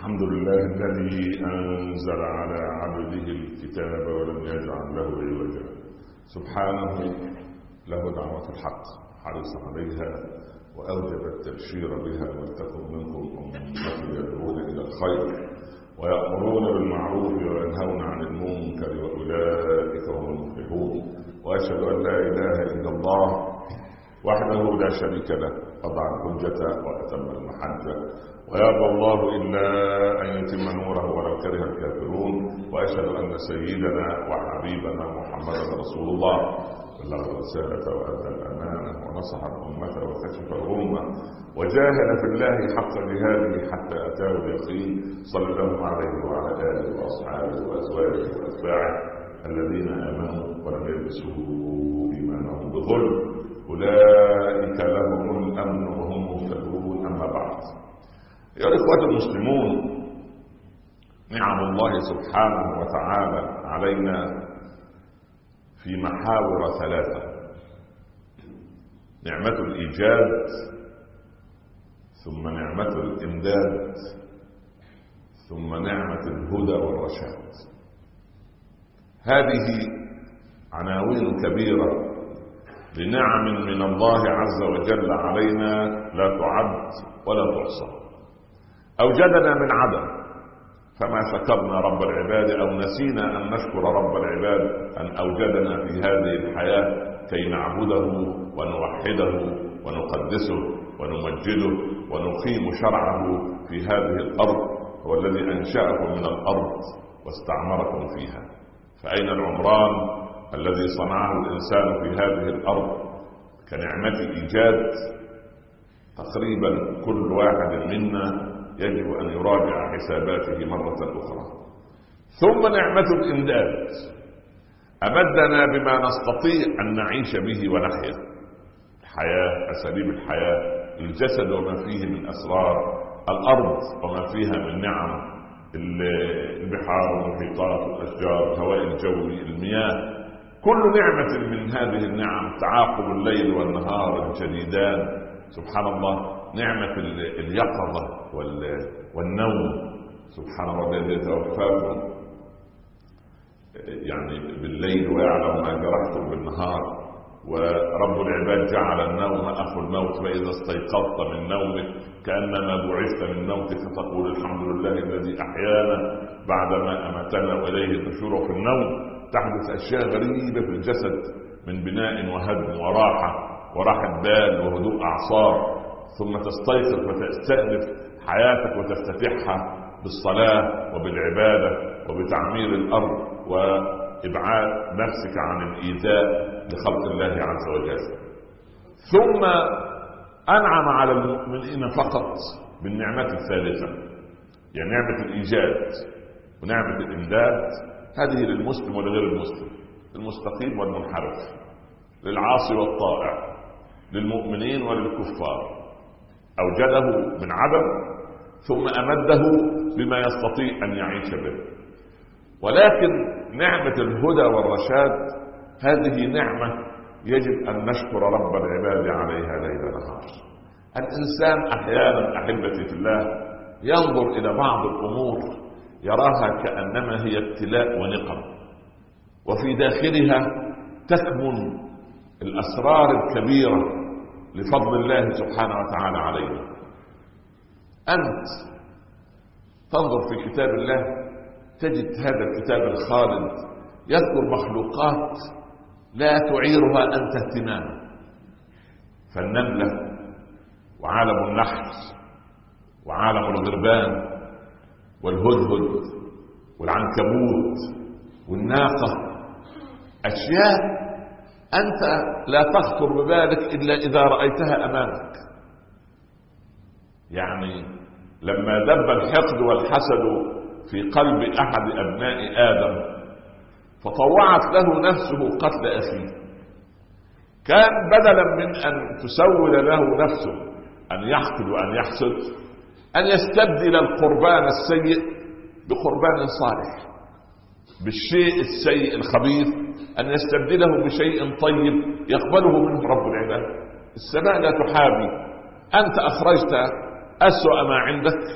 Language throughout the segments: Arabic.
الحمد لله الذي أنزل على عبده الكتاب ولم يجعل له عوجا. سبحانه له دعوة الحق حرص عليها وأوجب التبشير بها، ولتكن منكم أمة يدعون إلى الخير ويأمرون بالمعروف وينهون عن المنكر وأولئك هم المفلحون. وأشهد أن لا إله إلا الله وحده لا شريك له، قطع الحجة وأتم المحجة، ويرضى الله إلا أن يتم نوره ولو كره الكافرون. وأشهد أن سيدنا وحبيبنا محمدا رسول الله بلغ الرسالة وأدى الأمانة ونصح الأمة وكشف الغمة وجاهد في الله حق جهاده حتى أتاه اليقين، صلى الله عليه وعلى آله وأصحابه وأزواجه وأتباعه الذين آمنوا ولم يلبسوا إيمانهم بظلم، أولئك لهم الأمن وهم مهتدون. أما بعد، يا إخوة المسلمون، نعم الله سبحانه وتعالى علينا في محاور ثلاثة: نعمة الإيجاد، ثم نعمة الإمداد، ثم نعمة الهدى والرشاد. هذه عناوين كبيرة لنعم من الله عز وجل علينا لا تعد ولا تحصى. أوجدنا من عدم فما شكرنا رب العباد، أو نسينا أن نشكر رب العباد أن أوجدنا في هذه الحياة كي نعبده ونوحده ونقدسه ونمجده ونقيم شرعه في هذه الأرض. هو الذي أنشأكم من الأرض واستعمركم فيها، فأين العمران الذي صنعه الإنسان في هذه الأرض كنعمة إيجاد؟ تقريبا كل واحد منا يجب أن يراجع حساباته مرة أخرى. ثم نعمة الإمداد، أمدنا بما نستطيع أن نعيش به ونحيا الحياة، أساليب الحياة، الجسد وما فيه من أسرار، الأرض وما فيها من نعم، البحار والمحيطات والأشجار، الهواء الجوي، المياه، كل نعمة من هذه النعم، تعاقب الليل والنهار الجديدان، سبحان الله، نعمة اليقظة والنوم، سبحان الله الذي يتوفاكم يعني بالليل ويعلم ما جرحتم بالنهار. ورب العباد جعل النوم أخو الموت، فإذا استيقظت من نومك كأنما بعثت من موتك فتقول الحمد لله الذي أحيانا بعدما أماتنا وإليه النشور. في النوم تحدث أشياء غريبة في الجسد من بناء وهدم وراحة بال وهدوء أعصاب، ثم تستيقظ وتستأنف حياتك وتفتتحها بالصلاة وبالعبادة وبتعمير الأرض وإبعاد نفسك عن الإيذاء لخلق الله عز وجل. ثم أنعم على المؤمنين فقط بالنعمة الثالثة، يعني نعمة الإيجاد ونعمة الإمداد. هذه للمسلم ولغير المسلم، للمستقيم والمنحرف، للعاصي والطائع، للمؤمنين وللكفار. أوجده من عدم ثم أمده بما يستطيع أن يعيش به. ولكن نعمة الهدى والرشاد هذه نعمة يجب أن نشكر رب العباد عليها ليل نهار. الإنسان أحيانا أحبتي في الله ينظر إلى بعض الأمور يراها كأنما هي ابتلاء ونقم، وفي داخلها تكمن الأسرار الكبيرة لفضل الله سبحانه وتعالى علينا. أنت تنظر في كتاب الله تجد هذا الكتاب الخالد يذكر مخلوقات لا تعيرها أنت اهتماما، فالنملة وعالم النحل وعالم الغربان والهدهد والعنكبوت والناقة، أشياء أنت لا تخطر ببالك إلا إذا رأيتها أمامك. يعني لما دب الحقد والحسد في قلب أحد أبناء آدم فطوعت له نفسه قتل أخيه، كان بدلا من أن تسول له نفسه أن يحقد وأن يحسد أن يستبدل القربان السيء بقربان صالح، بالشيء السيء الخبيث أن يستبدله بشيء طيب يقبله منه رب العباد. السماء لا تحابي، أنت أخرجت أسوأ ما عندك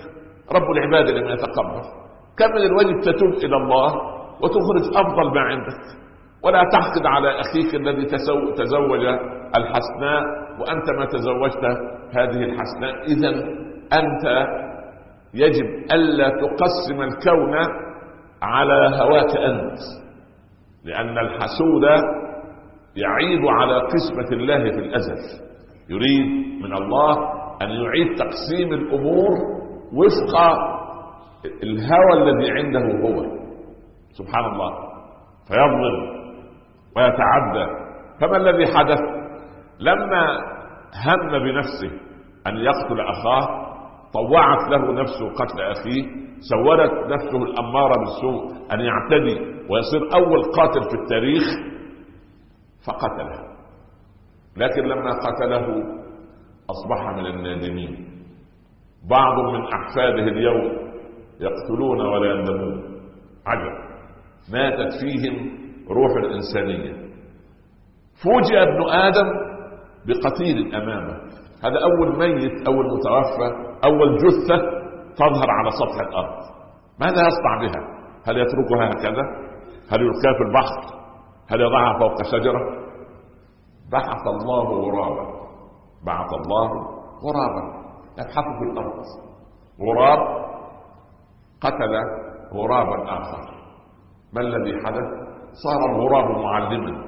رب العباد لم يتقبل. كم من الواجب تتوب إلى الله وتخرج أفضل ما عندك، ولا تحقد على أخيك الذي تزوج الحسناء وأنت ما تزوجت هذه الحسناء. إذن أنت يجب ألا تقسم الكون على هواك أنت، لأن الحسود يعيب على قسمة الله في الأزل. يريد من الله أن يعيد تقسيم الأمور وفق الهوى الذي عنده هو سبحان الله، فيظلم ويتعدى. فما الذي حدث؟ لما هم بنفسه أن يقتل أخاه طوعت له نفسه قتل أخيه، سولت نفسه الأمارة بالسوء أن يعتدي ويصير أول قاتل في التاريخ فقتله. لكن لما قتله أصبح من النادمين. بعض من أحفاده اليوم يقتلون ولا يندمون. عجب، ماتت فيهم روح الإنسانية. فوجئ ابن آدم بقتيل أمامه، هذا أول ميت، أول متوفى، أول جثة تظهر على سطح الأرض. ماذا يصنع بها؟ هل يتركها هكذا؟ هل يلقيها في البحر؟ هل يضعها فوق شجرة؟ بعث الله غرابا، بعث الله غرابا يبحث في الأرض. غراب قتل غرابا آخر. ما الذي حدث؟ صار الغراب معلما،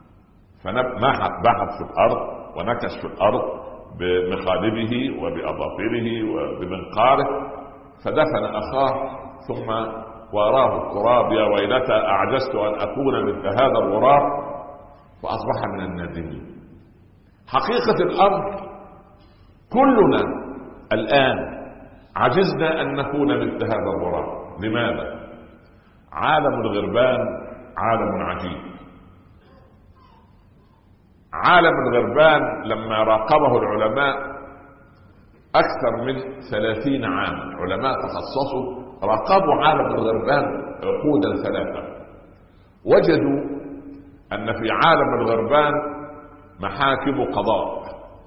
فبحث في الأرض ونكش في الأرض بمخالبه وبأظافره وبمنقاره، فدفن أخاه ثم وراه التراب. يا ويلتى أعجزت أن أكون مثل هذا الغراب، فأصبح من النادمين. حقيقة الأمر كلنا الآن عجزنا أن نكون مثل هذا الغراب. لماذا؟ عالم الغربان عالم عجيب. عالم الغربان لما راقبه العلماء أكثر من 30 عاما، علماء تخصصوا راقبوا عالم الغربان عقودا 3، وجدوا أن في عالم الغربان محاكم قضاء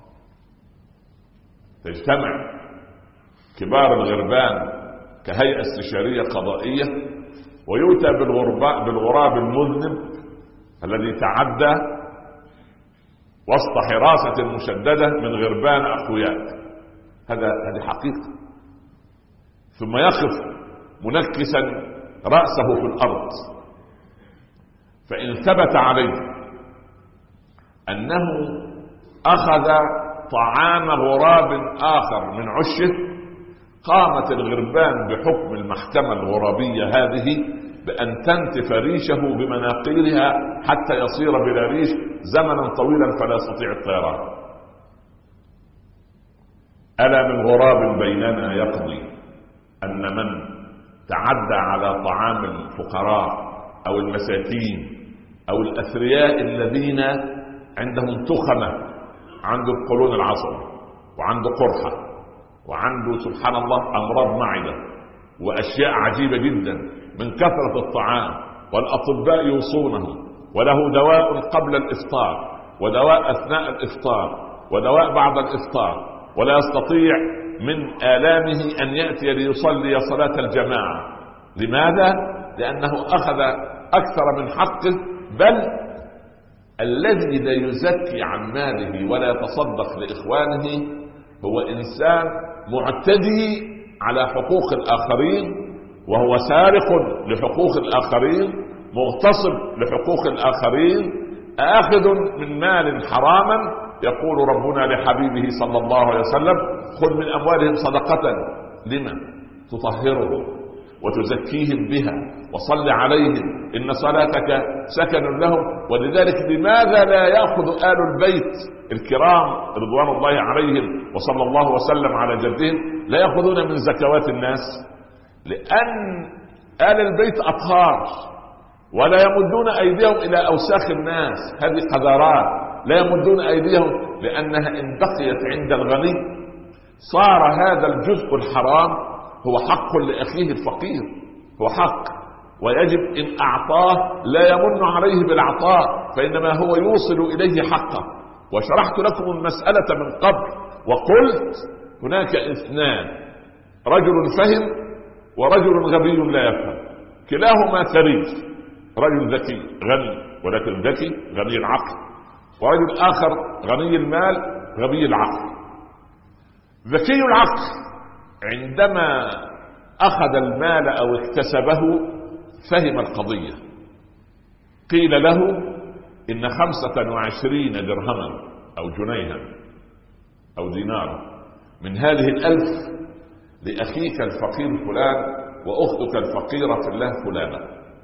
تجتمع كبار الغربان كهيئة استشارية قضائية، ويؤتى بالغراب المذنب الذي تعدى وسط حراسة مشددة من غربان أقوياء. هذه حقيقة. ثم يقف منكسا رأسه في الأرض، فإن ثبت عليه أنه أخذ طعام غراب آخر من عشه، قامت الغربان بحكم المحكمة الغرابية هذه بأن تنتف ريشه بمناقيرها حتى يصير بلا ريش زمنا طويلا فلا يستطيع الطيران. ألا من غراب بيننا يقضي أن من تعدى على طعام الفقراء أو المساكين أو الأثرياء الذين عندهم تخمة، عنده القولون العصبي وعنده قرحة وعنده سبحان الله أمراض معدة وأشياء عجيبة جدا من كثرة الطعام، والأطباء يوصونه، وله دواء قبل الإفطار ودواء أثناء الإفطار ودواء بعد الإفطار، ولا يستطيع من آلامه أن يأتي ليصلي صلاة الجماعة. لماذا؟ لأنه أخذ أكثر من حقه. بل الذي لا يزكي عن ماله ولا يتصدق لإخوانه هو إنسان معتدي على حقوق الآخرين، وهو سارق لحقوق الآخرين، مغتصب لحقوق الآخرين، آخذ من مال حراما. يقول ربنا لحبيبه صلى الله عليه وسلم: خذ من أموالهم صدقة لمن تطهرهم وتزكيهم بها وصل عليهم إن صلاتك سكن لهم. ولذلك لماذا لا يأخذ آل البيت الكرام رضوان الله عليهم وصلى الله وسلم على جدهم لا يأخذون من زكوات الناس؟ لأن آل البيت أطهار ولا يمدون أيديهم إلى أوساخ الناس، هذه قذارات. لا يمدون أيديهم لأنها إن بقيت عند الغني صار هذا الجزء الحرام هو حق لأخيه الفقير، هو حق، ويجب إن أعطاه لا يمن عليه بالعطاء، فإنما هو يوصل إليه حقه. وشرحت لكم المسألة من قبل وقلت هناك اثنان رجل فهم ورجل غبي لا يفهم، كلاهما ثري، رجل ذكي غني ولكن ذكي غني العقل، ورجل آخر غني المال غبي العقل. ذكي العقل عندما أخذ المال أو اكتسبه فهم القضية. قيل له إن 25 درهما أو جنيها أو دينار من هذه 1000 لأخيك الفقير فلان وأختك الفقيرة في الله فلانة،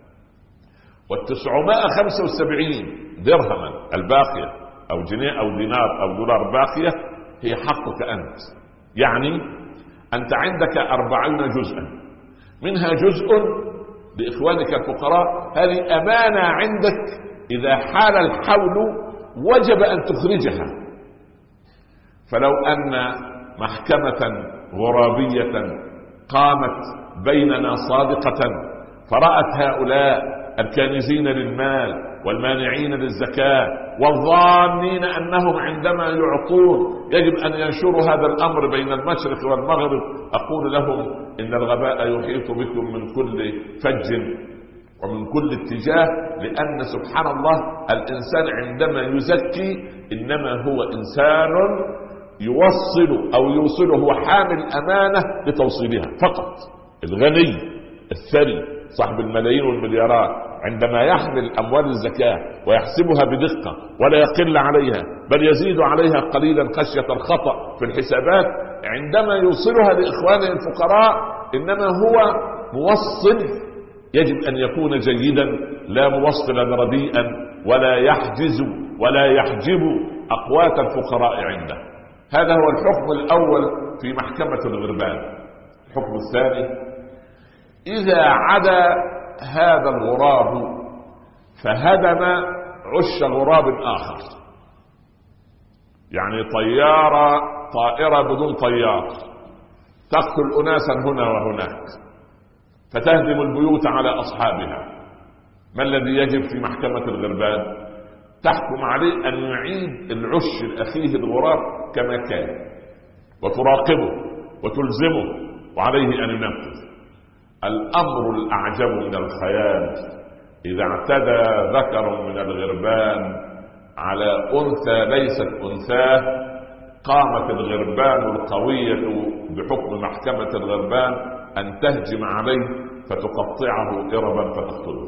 975 درهما الباقية أو جنيه أو دينار أو دولار باقية هي حقك أنت. يعني أنت عندك 40 جزءا، منها جزء لإخوانك الفقراء، هذه أمانة عندك، إذا حال الحول وجب أن تخرجها. فلو أن محكمة غرابية قامت بيننا صادقة فرأت هؤلاء الكانزين للمال والمانعين للزكاة والظانين أنهم عندما يعطون يجب أن ينشروا هذا الأمر بين المشرق والمغرب، أقول لهم إن الغباء يحيط بكم من كل فج ومن كل اتجاه، لأن سبحان الله الإنسان عندما يزكي إنما هو إنسان يوصل أو يوصله، هو حامل أمانة لتوصيلها فقط. الغني الثري صاحب الملايين والمليارات عندما يحمل أموال الزكاة ويحسبها بدقة ولا يقل عليها بل يزيد عليها قليلا خشية الخطأ في الحسابات، عندما يوصلها لإخوانه الفقراء إنما هو موصل يجب أن يكون جيدا، لا موصلا رديئا ولا يحجز ولا يحجب أقوات الفقراء عنده. هذا هو الحكم الأول في محكمة الغربان. الحكم الثاني: إذا عدا هذا الغراب فهدم عش غراب آخر، يعني طائرة بدون طيار تقتل أناسا هنا وهناك فتهدم البيوت على أصحابها، ما الذي يجب في محكمة الغربان؟ تحكم عليه أن يعيد العش الأخيه الغراب كما كان وتراقبه وتلزمه وعليه أن ينفذ. الأمر الأعجب من الخيال إذا اعتدى ذكر من الغربان على أنثى ليست أنثاه، قامت الغربان القوية بحكم محكمة الغربان أن تهجم عليه فتقطعه إربا فتقتله.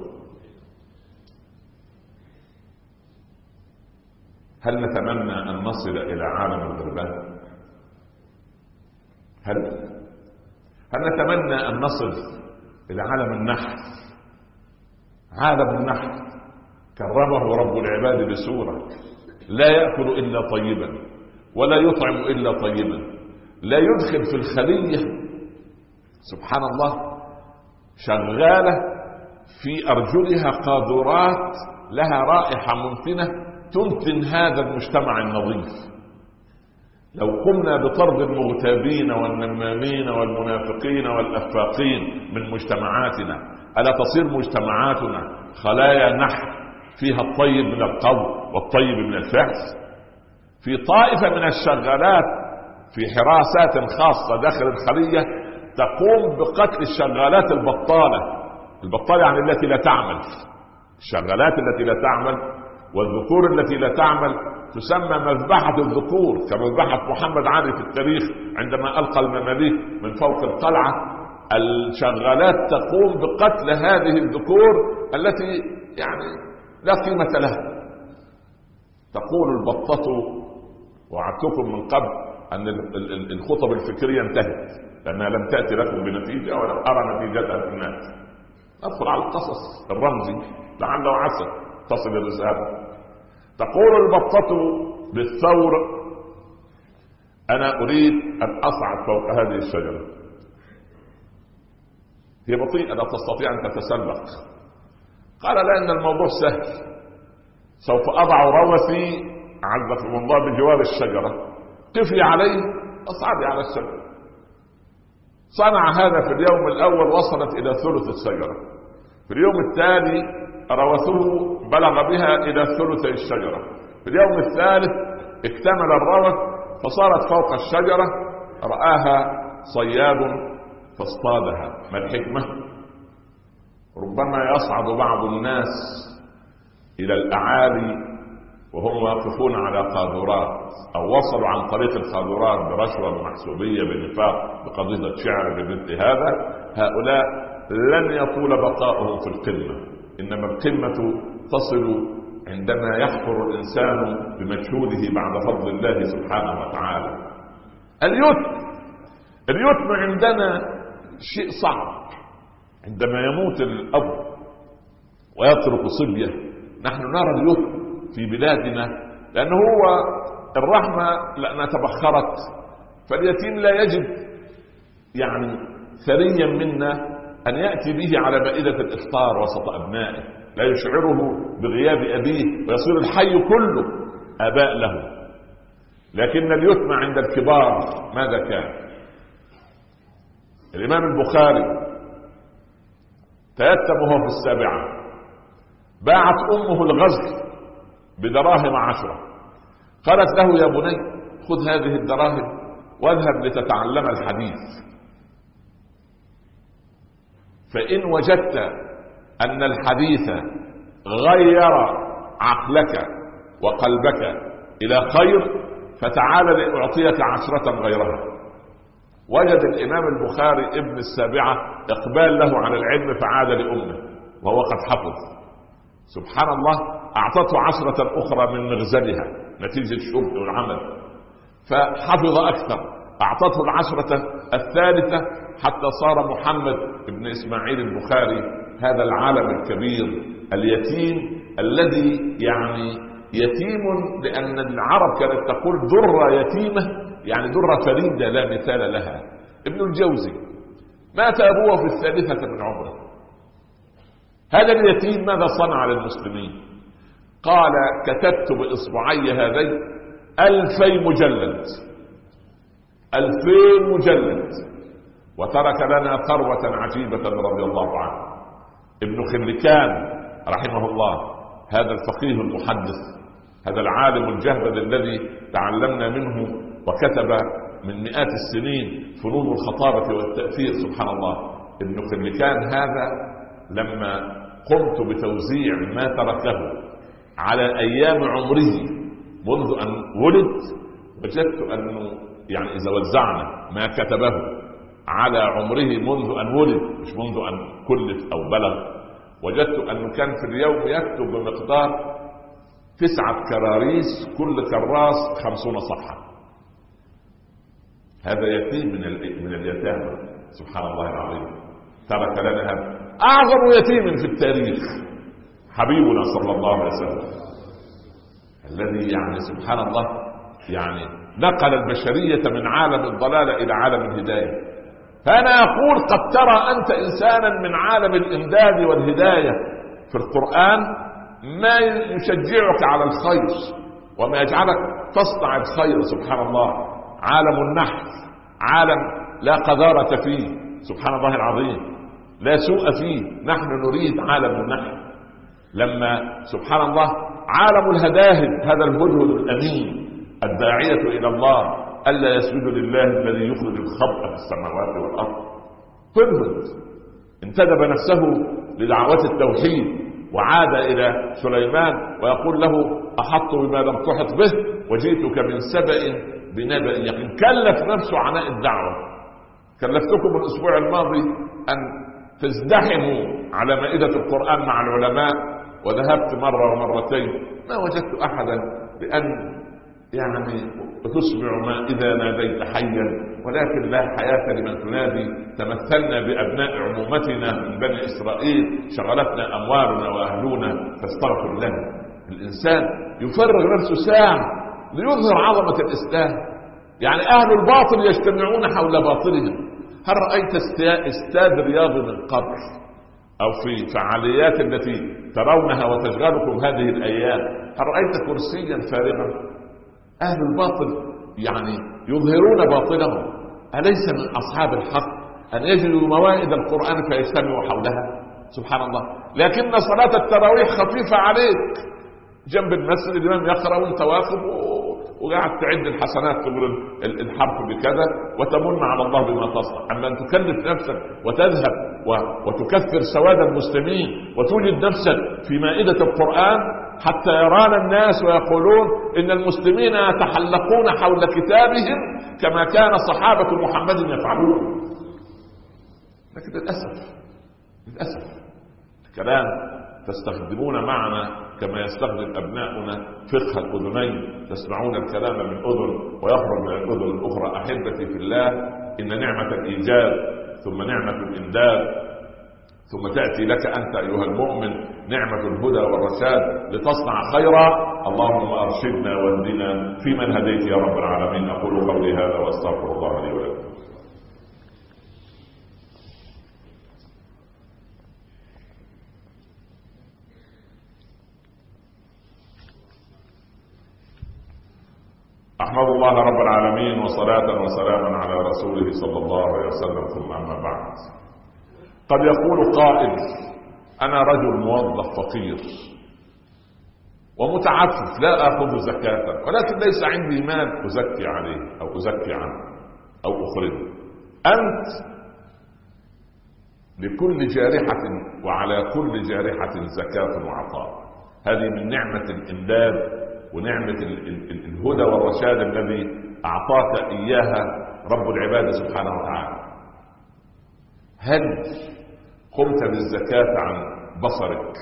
هل نتمنى أن نصل إلى عالم الغربان؟ هل نتمنى أن نصل إلى عالم النحل؟ عالم النحل كرمه رب العباد بسورة: لا يأكل إلا طيبا ولا يطعم إلا طيبا، لا يدخل في الخلية سبحان الله شغالة في أرجلها قاذورات لها رائحة منتنة تنتن هذا المجتمع النظيف. لو قمنا بطرد المغتابين والنمامين والمنافقين والأفاقين من مجتمعاتنا، ألا تصير مجتمعاتنا خلايا نحل فيها الطيب من القول والطيب من الفعل؟ في طائفة من الشغالات في حراسات خاصة داخل الخلية تقوم بقتل الشغالات البطالة يعني التي لا تعمل، الشغالات التي لا تعمل والذكور التي لا تعمل تسمى مذبحة الذكور، كمذبحة محمد علي في التاريخ عندما ألقى المماليك من فوق القلعة. الشغالات تقوم بقتل هذه الذكور التي يعني لا قيمة لها. تقول البطة، وعدتكم من قبل أن الخطب الفكرية انتهت لأنها لم تأتي لكم بنتيجة ولم أرى نتيجتها في الناس. أدخل على القصص الرمزي لعل وعسى تصل الرسالة. تقول البطة بالثور: أنا أريد أن أصعد فوق هذه الشجرة. هي بطيئة لا تستطيع أن تتسلق. قال: لأن الموضوع سهل، سوف أضع روثي عزكم الله بجوار الشجرة، قفي عليه أصعدي على الشجرة. صنع هذا في اليوم الأول، وصلت إلى ثلث الشجرة. في اليوم التالي روثه بلغ بها إلى ثلث الشجرة. في اليوم الثالث اكتمل الروث فصارت فوق الشجرة. رآها صياد فاصطادها. ما الحكمة؟ ربما يصعد بعض الناس إلى الأعالي وهم واقفون على قاذورات، أو وصلوا عن طريق القاذورات برشوة محسوبية بنفاق بقضية شعر بمثل هذا. هؤلاء لن يطول بقاؤهم في القمة، إنما القمة تصل عندما يحفر الإنسان بمجهوده بعد فضل الله سبحانه وتعالى. اليتم عندنا شيء صعب. عندما يموت الأب ويترك صبية، نحن نرى اليتم في بلادنا لأنه هو الرحمة لأنها تبخرت، فاليتيم لا يجد يعني ثريا منا أن يأتي به على مائدة الإفطار وسط أبنائه، لا يشعره بغياب أبيه ويصير الحي كله آباء له. لكن اليتم عند الكبار ماذا كان؟ الإمام البخاري تيتم وهو في 7، باعت أمه الغزل بدراهم 10، قالت له يا بني خذ هذه الدراهم واذهب لتتعلم الحديث، فإن وجدت أن الحديث غير عقلك وقلبك إلى خير فتعال لأعطيك 10 غيرها. وجد الإمام البخاري ابن 7 إقبال له على العلم فعاد لأمه وهو قد حفظ. سبحان الله، أعطته 10 أخرى من مغزلها نتيجة الشغل والعمل فحفظ أكثر، أعطته 10 الثالثة حتى صار محمد بن إسماعيل البخاري هذا العالم الكبير اليتيم الذي يعني يتيم، لأن العرب كانت تقول درة يتيمة يعني درة فريدة لا مثال لها. ابن الجوزي مات أبوه في 3 من عمره. هذا اليتيم ماذا صنع للمسلمين؟ قال كتبت بإصبعي هذين 2000 مجلد 2000 مجلد، وترك لنا ثروة عجيبة رضي الله عنه. ابن خلكان رحمه الله هذا الفقيه المحدث، هذا العالم الجهبذ الذي تعلمنا منه وكتب من مئات السنين فنون الخطابة والتأثير. سبحان الله، ابن خلكان هذا لما قمت بتوزيع ما تركه على أيام عمره منذ أن ولد، وجدت أنه يعني إذا وزعنا ما كتبه على عمره منذ أن ولد مش منذ أن كلف أو بلغ، وجدت أنه كان في اليوم يكتب بمقدار 9 كراريس كل كراس 50 صفحة. هذا يتيم من اليتامى. سبحان الله العظيم، ترك لنا هذا أعظم يتيم في التاريخ حبيبنا صلى الله عليه وسلم، الذي يعني سبحان الله يعني نقل البشرية من عالم الضلالة إلى عالم الهداية. فأنا أقول قد ترى أنت إنسانا من عالم الإمداد والهداية في القرآن ما يشجعك على الخير وما يجعلك تصنع الخير. سبحان الله، عالم النحل عالم لا قذارة فيه، سبحان الله العظيم، لا سوء فيه. نحن نريد عالم النحل. لما سبحان الله عالم الهداهد، هذا الهدهد الأمين الداعية إلى الله ألا يسجد لله الذي يخرج الخبء في السماوات والأرض. هدهد انتدب نفسه لدعوة التوحيد وعاد إلى سليمان ويقول له أحط بما لم تحط به وجئتك من سبأ بنبأ يقين. كلف نفسه عناء الدعوة. كلفتكم الأسبوع الماضي أن تزدحموا على مائدة القرآن مع العلماء، وذهبت مرة ومرتين ما وجدت أحدا بأن يعني تسمع ما إذا ناديت حيا، ولكن لا حياة لمن تنادي. تمثلنا بأبناء عمومتنا من بني إسرائيل، شغلتنا أموالنا وأهلنا فاستغفر لنا. الإنسان يفرغ نفسه ساعة ليظهر عظمة الإسلام. يعني أهل الباطل يجتمعون حول باطلهم. هل رأيت استاد رياضي من قبل أو في فعاليات التي ترونها وتشغلكم هذه الأيام هل رأيت كرسيا فارغا؟ أهل الباطل يعني يظهرون باطلهم. أليس من أصحاب الحق أن يجدوا موائد القرآن فيجتمعوا حولها؟ سبحان الله. لكن صلاة التراويح خفيفة عليك، جنب المسجد الإمام يقرأ وانت واقف وقاعد تعد الحسنات، تقول الحرف بكذا وتمن على الله بما تصنع. اما ان تكلف نفسك وتذهب وتكثر سواد المسلمين وتوجد نفسك في مائدة القرآن حتى يرانا الناس ويقولون إن المسلمين يتحلقون حول كتابهم كما كان صحابة محمد يفعلون. لكن للأسف الكلام تستخدمون معنا كما يستخدم أبناؤنا فقه الأذنين، تسمعون الكلام من أذن ويخرج من الأذن الأخرى. أحبتي في الله، إن نعمة الإيجاد ثم نعمة الإمداد ثم تأتي لك أنت أيها المؤمن نعمة الهدى والرشاد لتصنع خيرا. اللهم أرشدنا واهدنا فيمن هديت يا رب العالمين. أقول قولي هذا وأستغفر الله لي ولكم. أحمد الله رب العالمين وصلاة وسلاما على رسوله صلى الله عليه وسلم. ثم أما بعد، قد يقول قائل: أنا رجل موظف فقير ومتعفف لا آخذ زكاة، ولكن ليس عندي مال أزكي عليه أو أزكي عنه أو أخرجه. أنت لكل جارحة وعلى كل جارحة زكاة وعطاء. هذه من نعمة الإمداد ونعمة الهدى والرشاد الذي أعطاك إياها رب العباد سبحانه وتعالى. هل قمت بالزكاة عن بصرك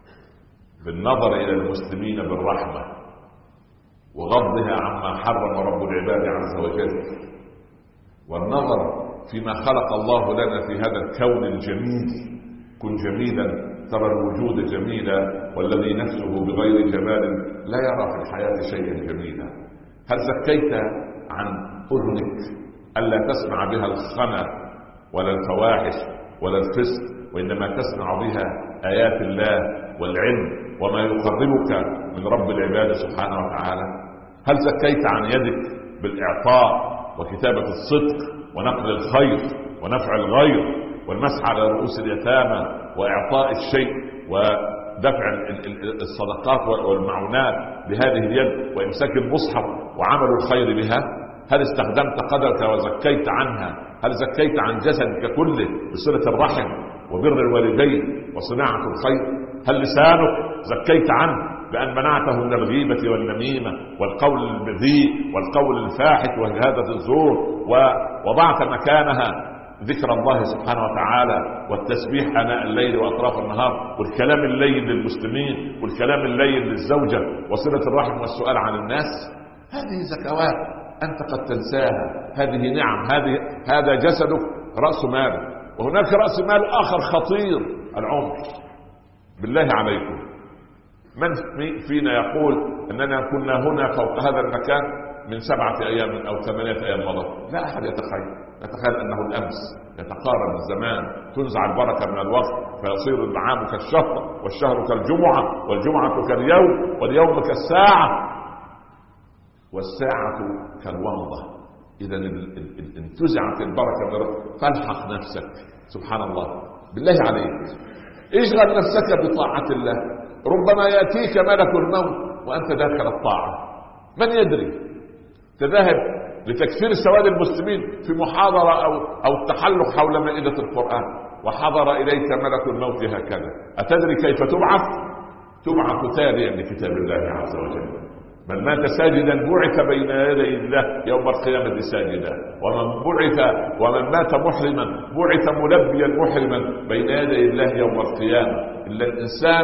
بالنظر إلى المسلمين بالرحمة وغضها عما حرم رب العباد عز وجل، والنظر فيما خلق الله لنا في هذا الكون الجميل؟ كن جميلا ترى الوجود جميلا، والذي نفسه بغير جمال لا يرى في الحياة شيئا جميلا. هل زكيت عن أذنك ألا تسمع بها الخنا ولا الفواحش ولا الفسق، وإنما تسمع بها آيات الله والعلم وما يقربك من رب العباد سبحانه وتعالى؟ هل زكيت عن يدك بالإعطاء وكتابة الصدق ونقل الخير ونفع الغير والمسح على رؤوس اليتامى وإعطاء الشيء ودفع الصدقات والمعونات بهذه اليد وإمساك المصحف وعمل الخير بها؟ هل استخدمت قدرك وزكيت عنها؟ هل زكيت عن جسدك كله بصلة الرحم وبر الوالدين وصناعة الخير؟ هل لسانك زكيت عنه بأن منعته من الغيبة والنميمة والقول البذيء والقول الفاحش وشهادة الزور، ووضعت مكانها ذكر الله سبحانه وتعالى والتسبيح آناء الليل وأطراف النهار والكلام الليل للمسلمين والكلام الليل للزوجة وصلة الرحم والسؤال عن الناس؟ هذه زكوات أنت قد تنساها. هذه نعم. هذا جسدك رأس مال، وهناك رأس مال آخر خطير: العمر. بالله عليكم، من فينا يقول أننا كنا هنا فوق هذا المكان من 7 أيام أو 8 أيام مضت؟ لا أحد يتخيل. نتخيل أنه الأمس. يتقارب الزمان، تنزع البركة من الوقت فيصير العام كالشهر والشهر كالجمعة والجمعة كاليوم واليوم كالساعة والساعة كالومضة. إذا انتزعت البركة من الوقت فالحق نفسك. سبحان الله. بالله عليك، اشغل نفسك بطاعة الله. ربما يأتيك ملك الموت وأنت داخل الطاعة، من يدري؟ تذهب لتكفير سواد المسلمين في محاضرة أو التحلق حول مائدة القرآن وحضر إليك ملك الموت هكذا، أتدري كيف تبعث؟ تبعث تاليا لكتاب الله عز وجل. من مات ساجدا بعث بين يدي الله يوم القيامة ساجدا، ومن مات محرما بعث ملبيا محرما بين يدي الله يوم القيامة. إلا الإنسان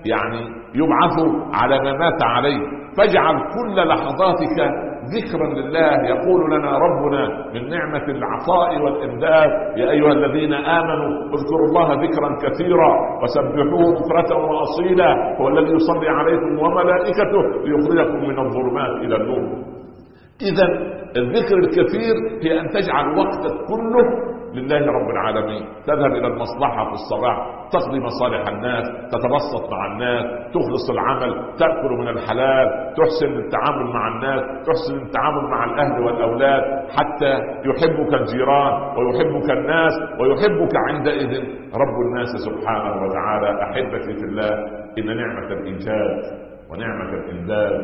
يبعث على ما مات عليه. فاجعل كل لحظاتك ذكرا لله. يقول لنا ربنا من نعمة العطاء والإمداد: يا أيها الذين آمنوا اذكروا الله ذكرا كثيرا وسبحوه بكرة وأصيلا، هو الذي يصلي عليكم وملائكته ليخرجكم من الظلمات إلى النور. إذا الذكر الكثير هي أن تجعل وقتك كله لله رب العالمين. تذهب إلى المصلحة في الصباح، تقضي مصالح الناس، تتبسط مع الناس، تخلص العمل، تأكل من الحلال، تحسن التعامل مع الناس، تحسن التعامل مع الأهل والأولاد، حتى يحبك الجيران ويحبك الناس ويحبك عندئذ رب الناس سبحانه وتعالى. أحبتي في الله، إن نعمة الإنجاز ونعمة الإمداد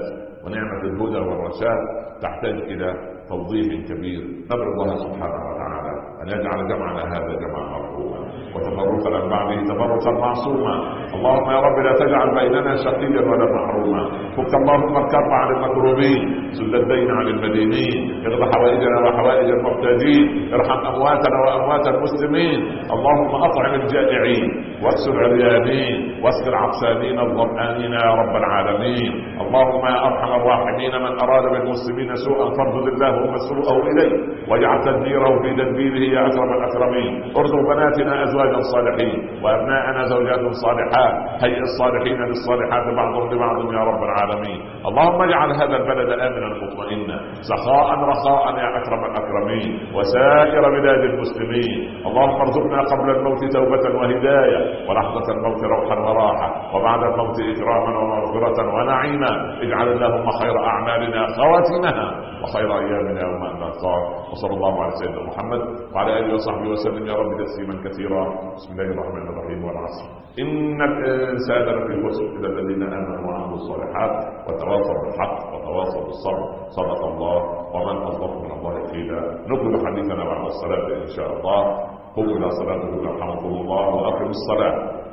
ونعمة الهدى والرشاد تحتاج إلى توضيح كبير. ندعو الله سبحانه وتعالى أن يجعل جمعنا هذا جمعا مرحوما وتفرقنا من بعده تفرقا معصوما. اللهم يا رب لا تجعل بيننا شقيا ولا محروما. فك اللهم الكرب عن المكروبين، سد الدين عن المدينين، اقض حوائجنا وحوائج المحتاجين، ارحم أمواتنا وأموات المسلمين. اللهم أطعم الجائعين واكسر عريانين واسق العطشانين الظمآنين يا رب العالمين. اللهم يا أرحم الراحمين من أراد بالمسلمين سوءا فاردد اللهم سوءه إليه واجعل تدبيره في تدبيره يا أكرم الأكرمين. ارزق بناتنا أزواجا صالحين وأبناءنا زوجات صالحات، هيئ الصالحين للصالحات بعضهم لبعض يا رب العالمين. اللهم اجعل هذا البلد آمنا مطمئنا سخاء رخاء يا أكرم الأكرمين وسائر بلاد المسلمين. اللهم ارزقنا قبل الموت توبة وهداية ولحظة الموت روحا وراحة وبعد الموت إكراما ومغفرة ونعيما. اجعل اللهم خير أعمالنا خواتمها وخير أيامنا يوم أن نلقاك. وصلى الله على سيدنا محمد وعلى آله وصحبه وسلم يا رب تسليما كثيرا. بسم الله الرحمن الرحيم. والعصر إن الإنسان لفي خسر إلا الذين آمنوا وعملوا الصالحات وتواصوا بالحق وتواصوا بالصبر. صدق الله ومن أصدق من الله قيلا. نكمل حديثنا بعد الصلاة إن شاء الله. قوموا إلى صلاتكم يرحمكم الله وأقيموا الصلاة.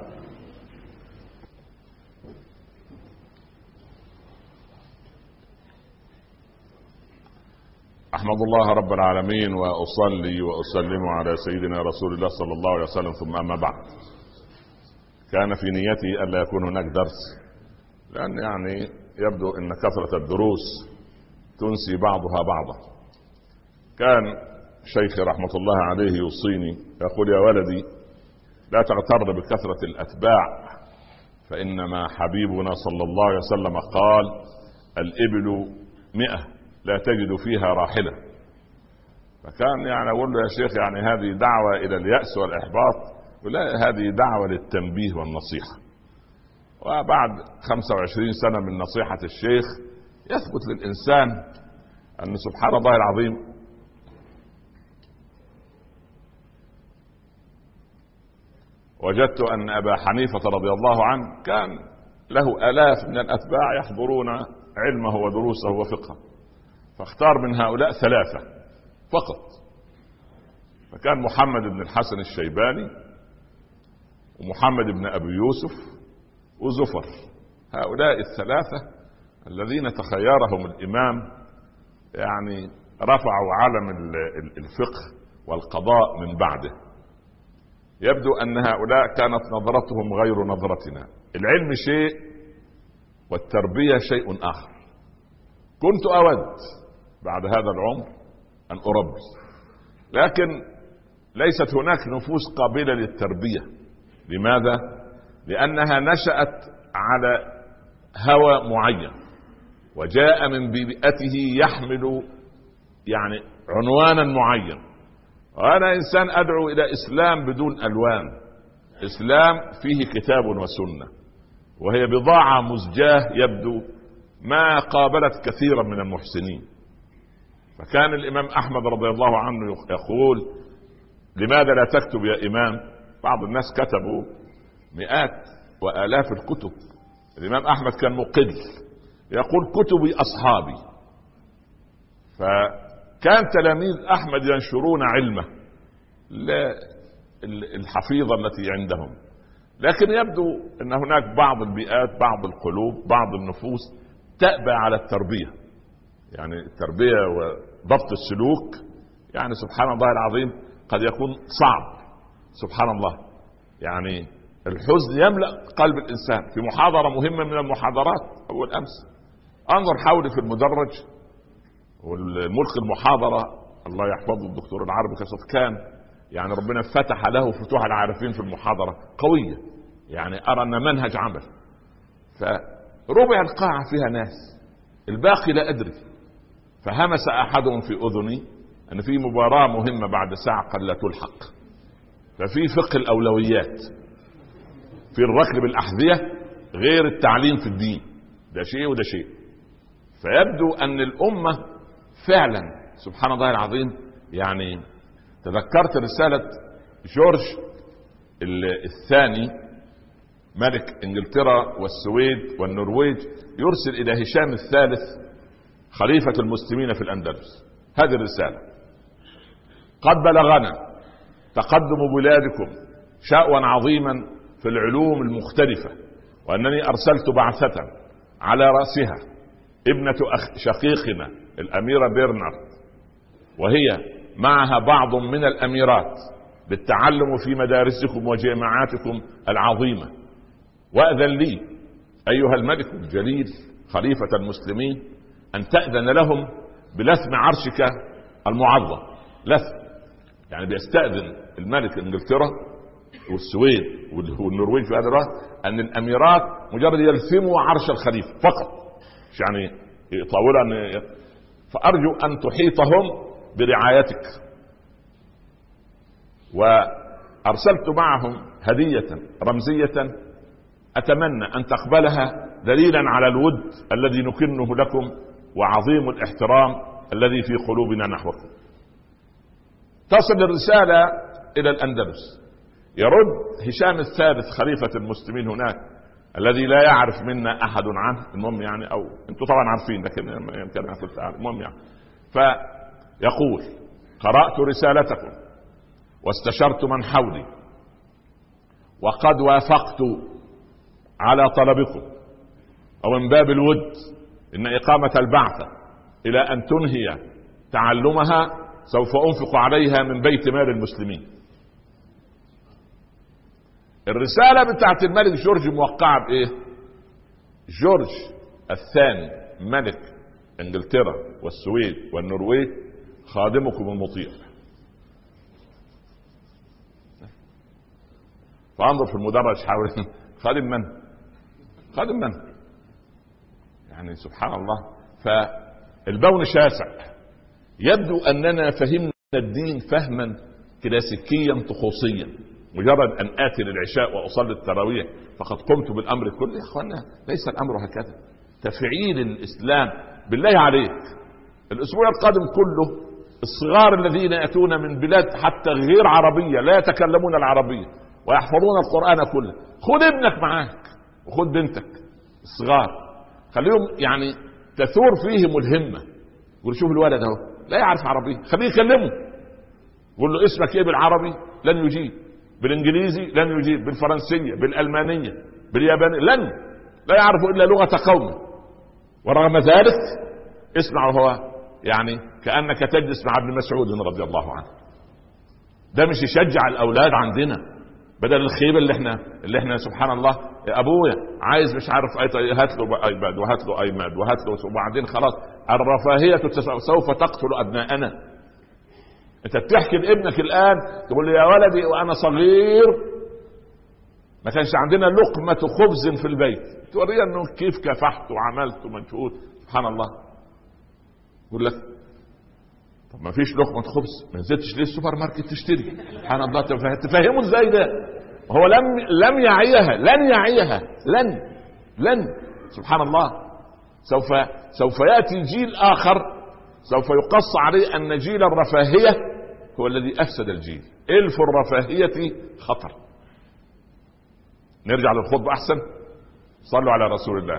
أحمد الله رب العالمين وأصلي وأسلم على سيدنا رسول الله صلى الله عليه وسلم. ثم أما بعد، كان في نيتي ألا يكون هناك درس، لأن يعني يبدو أن كثرة الدروس تنسي بعضها بعضا. كان شيخي رحمة الله عليه يوصيني يقول: يا ولدي لا تغتر بكثرة الأتباع، فإنما حبيبنا صلى الله عليه وسلم قال: الإبل 100 لا تجد فيها راحلة. فكان يعني أقول له: يا شيخ يعني هذه دعوة إلى اليأس والإحباط؟ ولا، هذه دعوة للتنبيه والنصيحة. وبعد 25 سنة من نصيحة الشيخ يثبت للإنسان أن سبحان الله العظيم وجدت أن أبا حنيفة رضي الله عنه كان له آلاف من الأتباع يحضرون علمه ودروسه وفقهه، فاختار من هؤلاء 3 فقط. فكان محمد بن الحسن الشيباني ومحمد بن أبي يوسف وزفر. هؤلاء 3 الذين تخيرهم الإمام يعني رفعوا علم الفقه والقضاء من بعده. يبدو أن هؤلاء كانت نظرتهم غير نظرتنا. العلم شيء والتربية شيء آخر. كنت أود بعد هذا العمر أن أربي، لكن ليست هناك نفوس قابلة للتربية. لماذا؟ لأنها نشأت على هوى معين وجاء من بيئته يحمل يعني عنوانا معين. وأنا إنسان أدعو إلى إسلام بدون ألوان، إسلام فيه كتاب وسنة، وهي بضاعة مزجاة يبدو ما قابلت كثيرا من المحسنين. فكان الإمام أحمد رضي الله عنه يقول: لماذا لا تكتب يا إمام؟ بعض الناس كتبوا مئات وآلاف الكتب. الإمام أحمد كان مقل، يقول: كتبي أصحابي. فكان تلاميذ أحمد ينشرون علمه للحفيظة التي عندهم. لكن يبدو أن هناك بعض البيئات، بعض القلوب، بعض النفوس تأبى على التربية. يعني التربية وضبط السلوك يعني سبحان الله العظيم قد يكون صعب. سبحان الله، يعني الحزن يملأ قلب الإنسان. في محاضرة مهمة من المحاضرات أول أمس أنظر حولي في المدرج، والملقي المحاضرة الله يحفظه الدكتور العربي كشف، كان يعني ربنا فتح له فتوح العارفين في المحاضرة قوية، يعني أرى أن منهج عمل. فربع القاعة فيها ناس، الباقي لا أدري. فهمس أحدهم في أذني أن في مباراة مهمة بعد ساعة قد لا تلحق، ففي فقه الأولويات، في الركب بالأحذية غير التعليم في الدين، ده شيء وده شيء. فيبدو أن الأمة فعلا سبحان الله العظيم. يعني تذكرت رسالة جورج الثاني ملك انجلترا والسويد والنرويج يرسل الى هشام الثالث خليفة المسلمين في الاندلس هذه الرسالة: قد بلغنا تقدم بلادكم شأوا عظيما في العلوم المختلفة، وانني ارسلت بعثة على رأسها ابنة شقيقنا الاميرة برنارد، وهي معها بعض من الاميرات للتعلم في مدارسكم وجامعاتكم العظيمة. وأذن لي أيها الملك الجليل خليفة المسلمين أن تأذن لهم بلثم عرشك المعظم. لثم يعني بيستأذن الملك انجلترا والسويد والنرويج في هذا الوقت أن الأميرات مجرد يلثموا عرش الخليفة فقط، مش يعني يطاولوا. فأرجو أن تحيطهم برعايتك. وأرسلت معهم هدية رمزية أتمنى أن تقبلها دليلا على الود الذي نكنه لكم وعظيم الاحترام الذي في قلوبنا نحوكم. تصل الرسالة إلى الأندلس. يرد هشام الثالث خليفة المسلمين هناك الذي لا يعرف منا أحد عنه، المهم يعني، أو أنتم طبعا عارفين لكن يمكن أن أقول تعالى، المهم يعني. فيقول: قرأت رسالتكم واستشرت من حولي، وقد وافقت على طلبكم، ومن باب الود إن إقامة البعثة إلى أن تنهي تعلمها سوف أنفق عليها من بيت مال المسلمين. الرسالة بتاعت الملك جورج موقعة بإيه؟ جورج الثاني ملك انجلترا والسويد والنرويج خادمكم المطيع. فانظر في المدرج حول خادم من؟ خادم من؟ يعني سبحان الله. فالبون شاسع. يبدو أننا فهمنا الدين فهما كلاسيكيا طقوسيا، مجرد أن آتي للعشاء وأصلي التراويح فقد قمت بالأمر كله. يا أخوانا ليس الأمر هكذا. تفعيل الإسلام بالله عليك. الأسبوع القادم كله الصغار الذين يأتون من بلاد حتى غير عربية لا يتكلمون العربية ويحفظون القرآن كله، خذ ابنك معاك وخذ بنتك الصغار، خليهم يعني تثور فيهم الهمة. قول شوف الولد اهو لا يعرف عربية، خليه يكلمه. قول له اسمك ايه بالعربي؟ لن يجيب. بالانجليزي لن يجيب. بالفرنسية، بالألمانية، باليابانية لا يعرف الا لغة قومه. ورغم ذلك اسمعوا، هو يعني كأنك تجلس مع ابن مسعود رضي الله عنه. ده مش يشجع الأولاد عندنا بدل الخيبة اللي احنا سبحان الله ابويا عايز مش عارف هات له ايباد وهات له ايماد وهات له، وبعدين خلاص الرفاهية سوف تقتل ابناءنا. انت بتحكي لابنك الان تقول له يا ولدي وانا صغير ما كانش عندنا لقمة خبز في البيت، توريه انه كيف كافحت وعملت ومجهود. سبحان الله. يقول لك طب ما فيش لقمة خبز، ما نزلتش ليه السوبر ماركت تشتري؟ سبحان الله. تفهموا ازاي ده؟ هو لم يعيها، لن يعيها، لن سبحان الله. سوف يأتي جيل آخر سوف يقص عليه أن جيل الرفاهية هو الذي أفسد الجيل. إلف الرفاهية خطر. نرجع للخطبة أحسن. صلوا على رسول الله.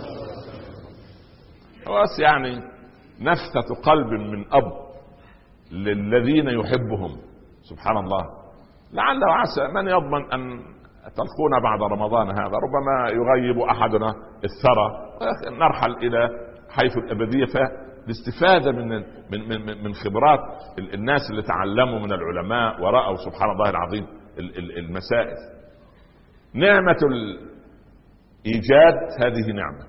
بس يعني نفثة قلب من أب للذين يحبهم. سبحان الله. لعل وعسى من يضمن أن تلقونا بعد رمضان هذا، ربما يغيب أحدنا الثرى نرحل إلى حيث الأبدية. فالاستفادة من خبرات الناس اللي تعلموا من العلماء ورأوا سبحان الله العظيم المسائل. نعمة الإيجاد هذه نعمة،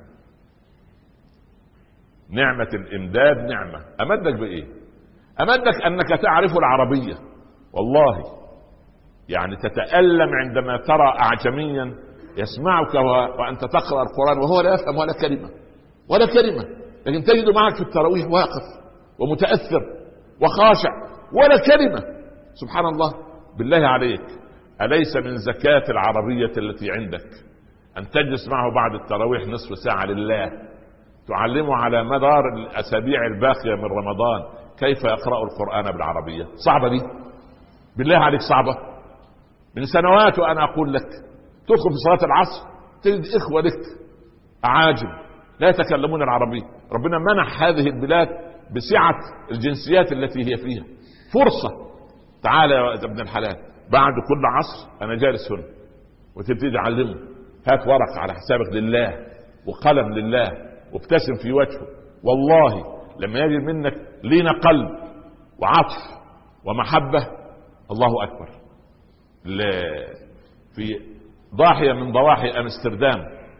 نعمة الإمداد نعمة. أمدك بإيه؟ أمدك أنك تعرف العربية. والله يعني تتألم عندما ترى أعجميا يسمعك وأنت تقرأ القرآن وهو لا يفهم ولا كلمة، لكن تجد معك في التراويح واقف ومتأثر وخاشع ولا كلمة. سبحان الله. بالله عليك أليس من زكاة العربية التي عندك أن تجلس معه بعد التراويح نصف ساعة لله تعلمه على مدار الأسابيع الباقية من رمضان كيف يقرأ القرآن بالعربية؟ صعبة دي بالله عليك، صعبة. من سنوات وأنا أقول لك تدخل في صلاة العصر تجد إخوة لك أعاجم لا يتكلمون العربية. ربنا منح هذه البلاد بسعة الجنسيات التي هي فيها فرصة. تعال يا ابن الحلال، بعد كل عصر أنا جالس هنا وتبتدي تعلمه، هات ورقة على حسابك لله وقلم لله وابتسم في وجهه. والله لما يجد منك لين قلب وعطف ومحبة، الله أكبر. في ضاحية من ضواحي أمستردام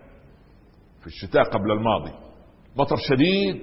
في الشتاء قبل الماضي، مطر شديد،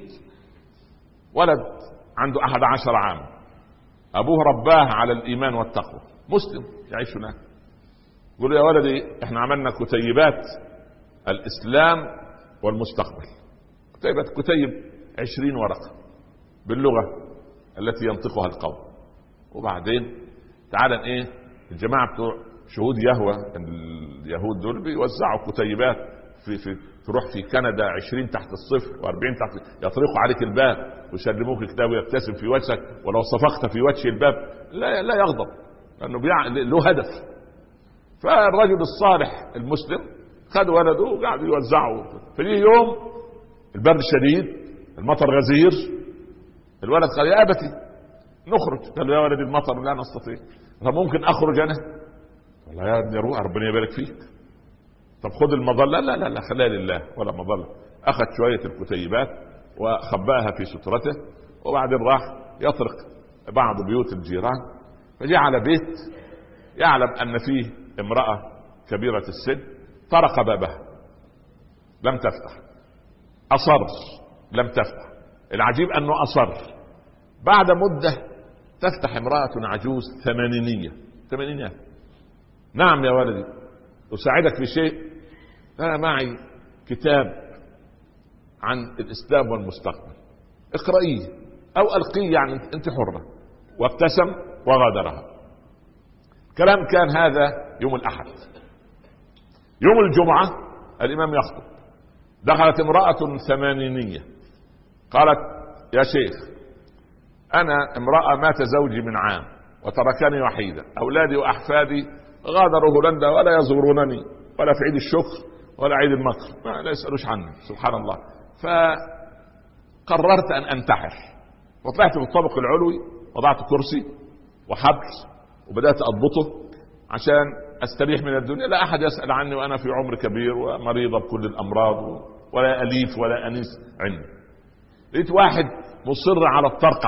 ولد عنده 11 عام، أبوه رباه على الإيمان والتقوى، مسلم يعيش هناك. يقول يا ولدي احنا عملنا كتيبات الإسلام والمستقبل، كتيب 20 ورقة باللغة التي ينطقها القوم. وبعدين تعالى ايه الجماعة بتوع شهود يهوى، اليهود دول بيوزعوا كتيبات في تروح في كندا 20 تحت الصفر و40 تحت، يطرقوا عليك الباب ويسلموك كتاب ويبتسم في وجهك، ولو صفقت في وجه الباب لا يغضب لانه له هدف. فالرجل الصالح المسلم خد ولده وقاعد يوزعه. في يوم البرد شديد، المطر غزير، الولد قال يا أبتي نخرج. قال له يا ولدي المطر لا نستطيع. فممكن أخرج أنا؟ قال يا ابني روح ربنا يبارك فيك. طب خذ المظلة. لا خليها لله ولا مظلة. أخذ شوية الكتيبات وخبأها في سترته، وبعدين راح يطرق بعض بيوت الجيران، فجعل بيت يعلم أن فيه امرأة كبيرة السن، طرق بابها لم تفتح، أصر لم تفتح. العجيب أنه أصر. بعد مدة تفتح امرأة عجوز ثمانينية. نعم يا ولدي أساعدك في شيء؟ أنا معي كتاب عن الإسلام والمستقبل، اقرأيه أو ألقيه، يعني أنت حرة. وابتسم وغادرها. كلام كان هذا يوم الأحد. يوم الجمعة الإمام يخطب، دخلت امرأة ثمانينية قالت يا شيخ أنا امرأة مات زوجي من عام وتركني وحيدا، أولادي وأحفادي غادروا هولندا ولا يزورونني ولا في عيد الشكر ولا عيد المطر، لا يسألوش عني سبحان الله. فقررت أن أنتحر، وطلعت في الطابق العلوي، وضعت كرسي وحبل وبدأت أضبطه عشان أستريح من الدنيا، لا أحد يسأل عني وأنا في عمر كبير ومريضة بكل الأمراض ولا أليف ولا أنيس عندي. لقيت واحد مصر على الطرق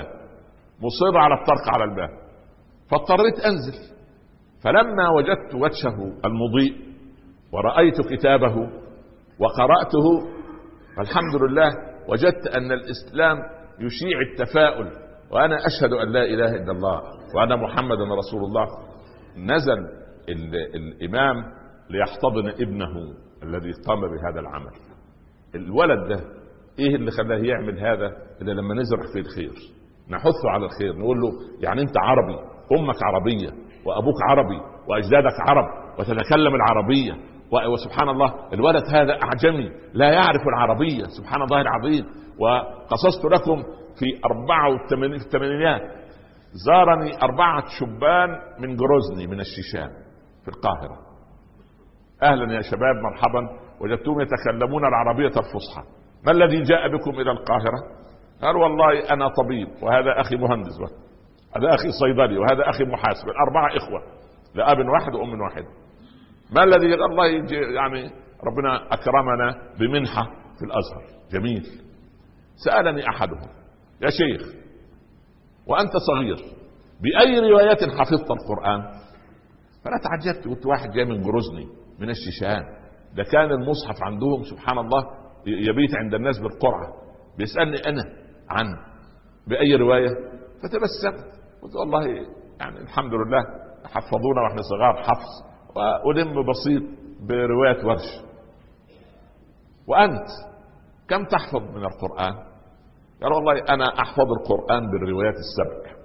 على الباب، فاضطريت أنزل. فلما وجدت وجهه المضيء ورأيت كتابه وقرأته، الحمد لله وجدت أن الإسلام يشيع التفاؤل، وأنا أشهد أن لا إله إلا الله وأنا محمد رسول الله. نزل الإمام ليحتضن ابنه الذي قام بهذا العمل. الولد ده إيه اللي خلاه يعمل هذا؟ إلا لما نزرع في الخير، نحثه على الخير، نقول له يعني أنت عربي، أمك عربية وأبوك عربي وأجدادك عرب وتتكلم العربية، وسبحان الله الولد هذا أعجمي لا يعرف العربية، سبحان الله العظيم. وقصصت لكم في 84 زارني 4 شبان من جروزني من الشيشان في القاهرة. أهلا يا شباب مرحبا، وجدتهم يتكلمون العربية الفصحى. ما الذي جاء بكم إلى القاهرة؟ قال والله أنا طبيب، وهذا أخي مهندس، هذا أخي صيدلي، وهذا أخي محاسب، 4 إخوة لأب واحد وأم واحد. ما الذي الله يعني ربنا أكرمنا بمنحة في الأزهر. جميل. سألني أحدهم يا شيخ وأنت صغير بأي روايات حفظت القرآن؟ فأنا تعجبت، قلت واحد جاي من جروزني من الشيشان، ده كان المصحف عندهم سبحان الله يبيت عند الناس بالقرعة، بيسألني أنا عن بأي رواية؟ فتبسمت قلت والله يعني الحمد لله حفظونا واحنا صغار حفظ، وألم بسيط برواية ورش. وأنت كم تحفظ من القرآن؟ قال والله أنا أحفظ القرآن بالروايات 7.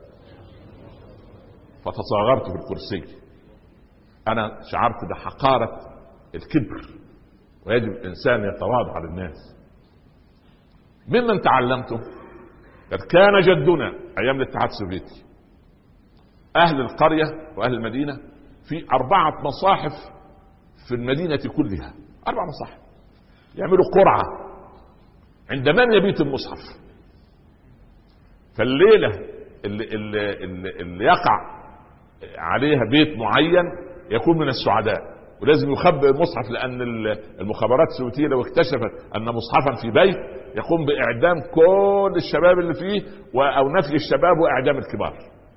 فتصاغرت في الكرسي. أنا شعرت بحقارة الكبر، ويجب الإنسان يتواضع للناس. ممن تعلمته؟ قد كان جدنا أيام الاتحاد السوفيتي أهل القرية وأهل المدينة في 4 مصاحف في المدينة كلها 4 مصاحف، يعملوا قرعة عند من يبيت المصحف. فالليلة اللي يقع عليها بيت معين يكون من السعداء، ولازم يخبئ المصحف، لأن المخابرات السويتية لو اكتشفت أن مصحفا في بيت يقوم بإعدام كل الشباب اللي فيه أو نفي الشباب وإعدام الكبار.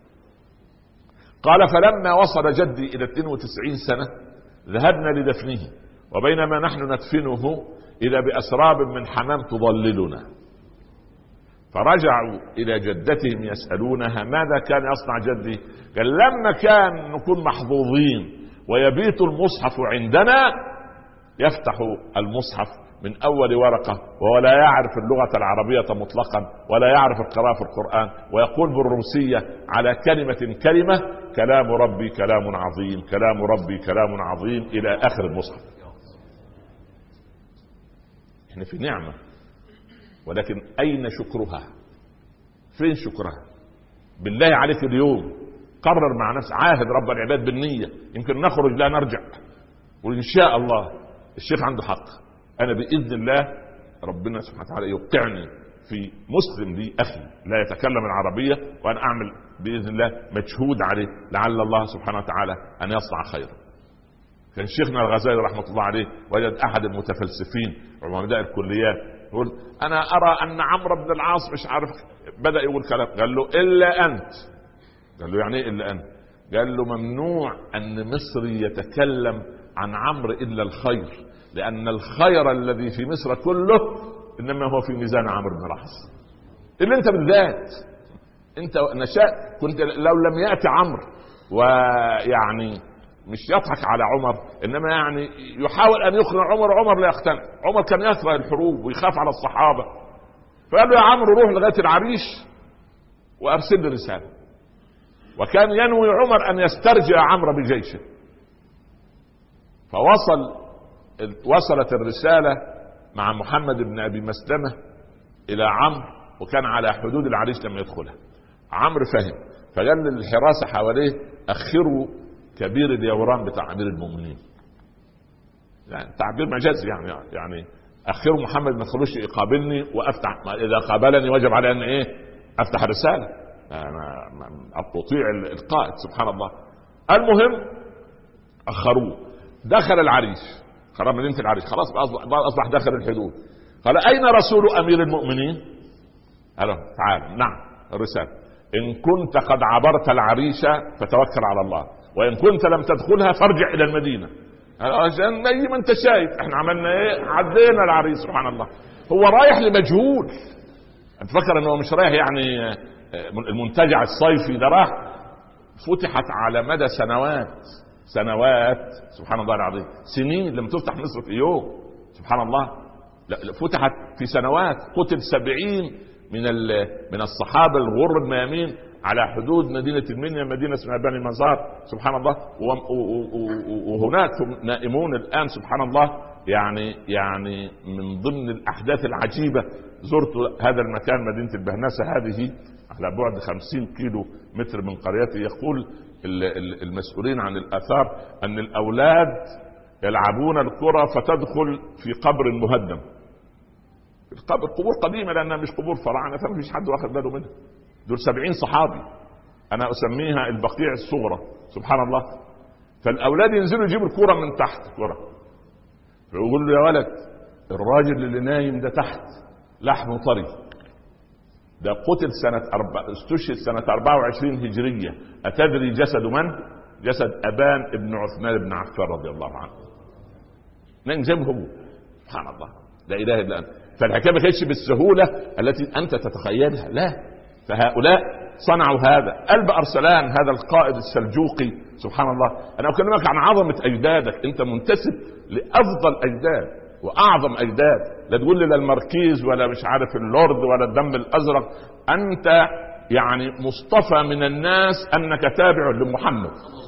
قال فلما وصل جدي إلى 92 سنة ذهبنا لدفنه، وبينما نحن ندفنه إذا بأسراب من حمام تضللنا، فرجعوا إلى جدتهم يسألونها ماذا كان يصنع جدي؟ قال لما كان نكون محظوظين ويبيت المصحف عندنا يفتح المصحف من أول ورقة وهو لا يعرف اللغة العربية مطلقا ولا يعرف القراءة في القرآن، ويقول بالروسية على كلمة كلمة كلام ربي كلام عظيم، كلام ربي كلام عظيم، إلى آخر المصحف. احنا في نعمة، ولكن أين شكرها؟ فين شكرها؟ بالله عليك اليوم قرر مع نفسك، عاهد رب العباد بالنية، يمكن نخرج لا نرجع، وإن شاء الله الشيخ عنده حق. أنا بإذن الله ربنا سبحانه وتعالى يوقعني في مسلم لي أخي لا يتكلم العربية، وأن أعمل بإذن الله مجهود عليه لعل الله سبحانه وتعالى أن يصنع خيرا. كان شيخنا الغزالي رحمة الله عليه وجد أحد المتفلسفين وعلماء الكليات يقول أنا أرى أن عمرو بن العاص مش عارف، بدأ يقول كلام، قال له إلا أنت. قال له يعني إيه إلا أنت؟ قال له ممنوع أن مصري يتكلم عن عمرو إلا الخير، لأن الخير الذي في مصر كله إنما هو في ميزان عمرو بن العاص. اللي أنت بالذات أنت نشأت، كنت لو لم يأتي عمرو ويعني مش يضحك على عمر، إنما يعني يحاول أن يقنع عمر لا يقتنع. عمر كان يكره الحروب ويخاف على الصحابة، فقال له يا عمرو روح لغاية العريش وأرسل لي رسالة. وكان ينوي عمر أن يسترجع عمرو بجيشه، وصلت الرسالة مع محمد بن أبي مسلمة إلى عمرو، وكان على حدود العريش لم يدخلها. عمرو فهم، فقال للحراسة حواليه أخروا كبير اليوران بتاع أمير المؤمنين، يعني تعبير مجازي، يعني أخروا محمد ما تخلوش يقابلني وأفتح، إذا قابلني وجب علي أن إيه أفتح الرسالة، أنا أطيع القائد سبحان الله. المهم أخروه، دخل العريش، خرج مدينة العريش، خلاص أصبح داخل الحدود. قال أين رسول أمير المؤمنين؟ قال تعال نعم الرسالة، إن كنت قد عبرت العريش فتوكل على الله، وإن كنت لم تدخلها فارجع إلى المدينة. عشان زي ما أنت شايف إحنا عملنا إيه، عدينا العريش سبحان الله. هو رايح لمجهول، أنت فكر إنه مش رايح يعني المنتجع الصيفي ده، راح فتحت على مدى سنوات سبحان الله العظيم، سنين لم تفتح مصر في يوم سبحان الله، لا فتحت في سنوات. قتل 70 من الصحابة الغر الميامين على حدود مدينة المنيا، مدينة اسمها بني مزار سبحان الله، وهناك نائمون الآن سبحان الله. يعني من ضمن الأحداث العجيبة زرت هذا المكان، مدينة البهنسة هذه على بعد 50 كيلو متر من قريتي. يقول المسؤولين عن الآثار أن الأولاد يلعبون الكرة فتدخل في قبر مهدم، القبر قبور قديمة لأنها مش قبور فراعنة، فما فيش حد واخد باله منها. دول 70 صحابي، أنا أسميها البقيع الصغرى سبحان الله. فالأولاد ينزلوا يجيبوا الكرة من تحت كرة، فيقول له يا ولد الراجل اللي نايم ده تحت لحمه طري، ده قتل استشهد سنة 24 هجرية. أتدري جسد من؟ جسد أبان ابن عثمان بن عفان رضي الله عنه، ننجمه سبحان الله لا إله إلا أنت. فالحكاية ما كانتش بالسهولة التي أنت تتخيلها، لا، فهؤلاء صنعوا هذا. قلب أرسلان هذا القائد السلجوقي سبحان الله، أنا أكلمك عن عظمة أجدادك، أنت منتسب لأفضل أجداد وأعظم أجداد، لا تقول لي لا الماركيز ولا مش عارف اللورد ولا الدم الأزرق، أنت يعني مصطفى من الناس أنك تابع لمحمد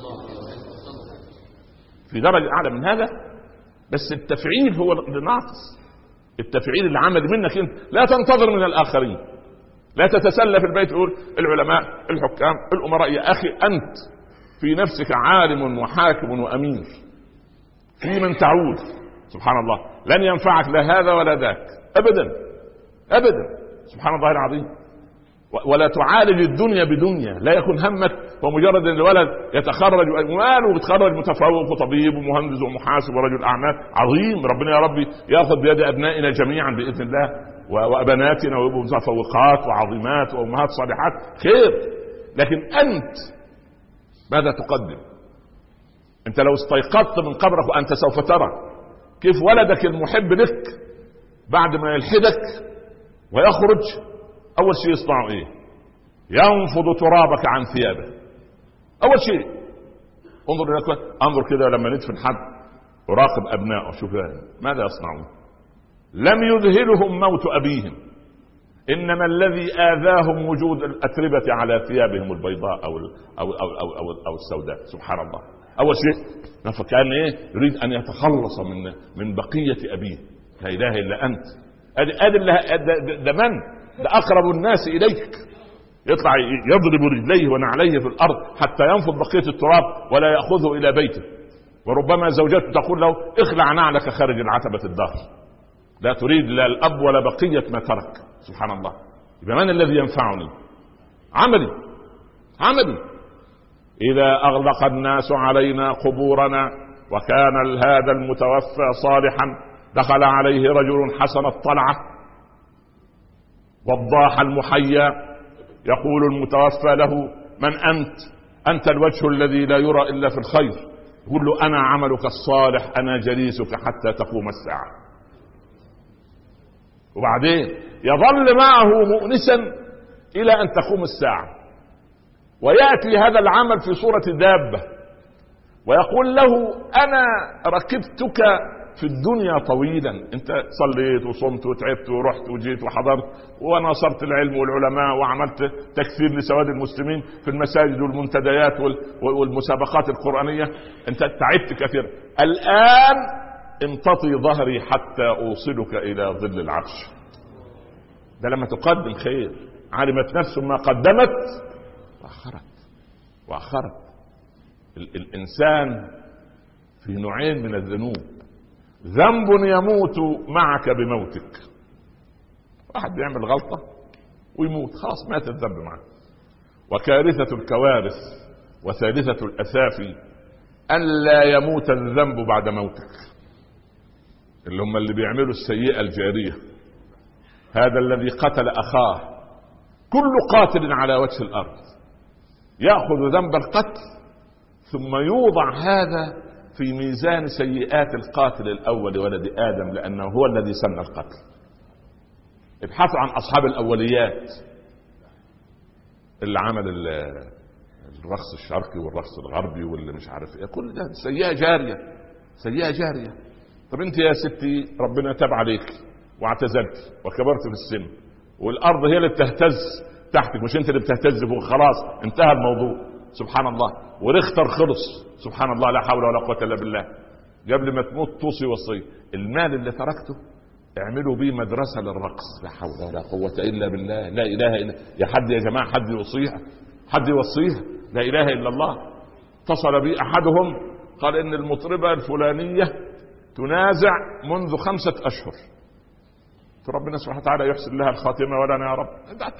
في درجة أعلى من هذا. بس التفعيل هو اللي ناقص، التفعيل العمل منك أنت. لا تنتظر من الآخرين، لا تتسلى في البيت تقول العلماء الحكام الأمراء. يا أخي أنت في نفسك عالم وحاكم وأمير، في من تعود. سبحان الله، لن ينفعك لا هذا ولا ذاك ابدا ابدا. سبحان الله العظيم. ولا تعالج الدنيا بدنيا، لا يكون همك ومجرد ان الولد يتخرج وماله ويتخرج متفوق وطبيب ومهندس ومحاسب ورجل اعمال عظيم، ربنا يا ربي ياخذ بيد ابنائنا جميعا باذن الله وبناتنا ويبقوا متفوقات وعظيمات وامهات صالحات خير. لكن انت ماذا تقدم؟ انت لو استيقظت من قبرك وانت سوف ترى كيف ولدك المحب لك بعد ما يلحدك ويخرج اول شيء يصنع ايه؟ ينفض ترابك عن ثيابه اول شيء. انظر كده لما ندفن حد وراقب ابنائه، شوف ماذا يصنعون. لم يذهلهم موت ابيهم، انما الذي اذاهم وجود الاتربه على ثيابهم البيضاء او السوداء. سبحان الله. اول شيء فكان ايه؟ يريد ان يتخلص من بقيه ابيه. لا اله الا انت. ده من؟ ده اقرب الناس اليك، يطلع يضرب رجليه ونعليه في الارض حتى ينفض بقيه التراب ولا ياخذه الى بيته. وربما زوجته تقول له اخلع نعلك خارج العتبه الدار، لا تريد لا الاب ولا بقيه ما ترك. سبحان الله. يبقى من الذي ينفعني؟ عملي. اذا اغلق الناس علينا قبورنا وكان هذا المتوفى صالحا دخل عليه رجل حسن الطلعه وضاح المحيا يقول المتوفى له من انت الوجه الذي لا يرى الا في الخير. يقول له انا عملك الصالح، انا جليسك حتى تقوم الساعه. وبعدين يظل معه مؤنسا الى ان تقوم الساعه، وياتي هذا العمل في صوره دابه ويقول له انا ركبتك في الدنيا طويلا، انت صليت وصمت وتعبت ورحت وجيت وحضرت وناصرت العلم والعلماء وعملت تكثير لسواد المسلمين في المساجد والمنتديات والمسابقات القرآنية، انت تعبت كثيرا. الآن امتطي ظهري حتى اوصلك الى ظل العرش. ده لما تقدم خير. علمت نفس ما قدمت واخرت. الانسان في نوعين من الذنوب، ذنب يموت معك بموتك. واحد بيعمل غلطة ويموت، خلاص مات الذنب معك. وكارثة الكوارث وثالثة الأسافي أن لا يموت الذنب بعد موتك، اللي هم اللي بيعملوا السيئة الجارية. هذا الذي قتل أخاه، كل قاتل على وجه الأرض يأخذ ذنب القتل ثم يوضع هذا في ميزان سيئات القاتل الأول ولد آدم، لأنه هو الذي سن القتل. ابحثوا عن أصحاب الأوليات اللي عمل الرقص الشرقي والرقص الغربي واللي مش عارف ايه، كل ده سيئة جارية. طب انت يا ستي ربنا تاب عليك واعتزلت وكبرت في السن والأرض هي اللي بتهتز تحتك، مش انت اللي بتهتز فوق، خلاص انتهى الموضوع. سبحان الله. ورختر خلص. سبحان الله، لا حول ولا قوة الا بالله. قبل ما تموت توصي وصية، المال اللي تركته اعملوا بيه مدرسة للرقص. لا حول ولا قوة الا بالله. لا اله الا يا حد يا جماعة، حد يوصيها لا اله الا الله. اتصل بي احدهم قال ان المطربة الفلانية تنازع منذ 5 أشهر. ربنا سبحانه وتعالى يحسن لها الخاتمة ولنا يا رب.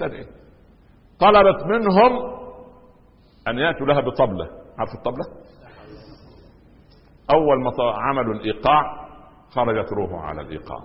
طلبت منهم ان ياتوا لها بطبلة. عارف الطبلة؟ اول ما عملوا الايقاع خرجت روحه على الايقاع.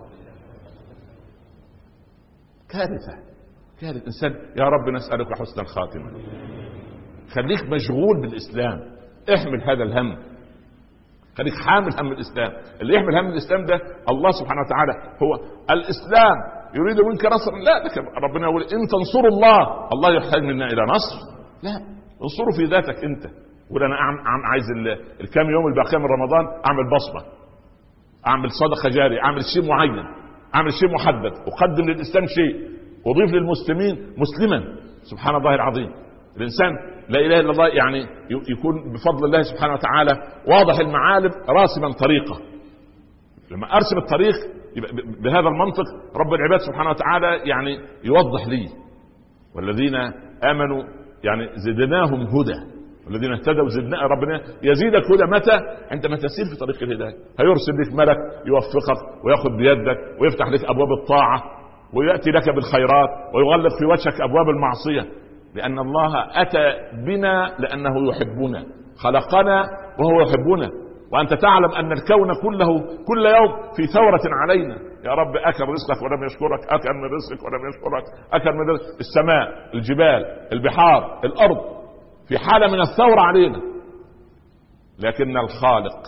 كارثة انسان. يا رب نسألك حسن الخاتمة. خليك مشغول بالاسلام، احمل هذا الهم، خليك حامل هم الاسلام. اللي يحمل هم الاسلام ده الله سبحانه وتعالى هو الاسلام يريد منك نصر. لا، لكن ربنا يقول ان تنصروا الله يحتاج منا الى نصر. لا، انصروا في ذاتك انت. ولا انا عايز الكام يوم الباقيه من رمضان اعمل بصمه، اعمل صدقه جاريه، اعمل شيء معين، اعمل شيء محدد، اقدم للاسلام شيء، اضيف للمسلمين مسلما. سبحان الله العظيم. الانسان لا اله الا الله يعني يكون بفضل الله سبحانه وتعالى واضح المعالم راسما طريقه. لما ارسم الطريق بهذا المنطق رب العباد سبحانه وتعالى يعني يوضح لي. والذين امنوا يعني زدناهم هدى. الذين اهتدوا زدنا ربنا يزيدك هدى. متى؟ عندما تسير في طريق الهدايه. هيرسل لك ملك يوفقك وياخذ بيدك ويفتح لك ابواب الطاعه وياتي لك بالخيرات ويغلق في وجهك ابواب المعصيه، لان الله اتى بنا لانه يحبنا، خلقنا وهو يحبنا. وانت تعلم ان الكون كله كل يوم في ثوره علينا. يا رب اكل رزقك ولم يشكرك، اكل من رزقك ولم يشكرك، اكل من رزق. السماء، الجبال، البحار، الارض في حاله من الثوره علينا. لكن الخالق: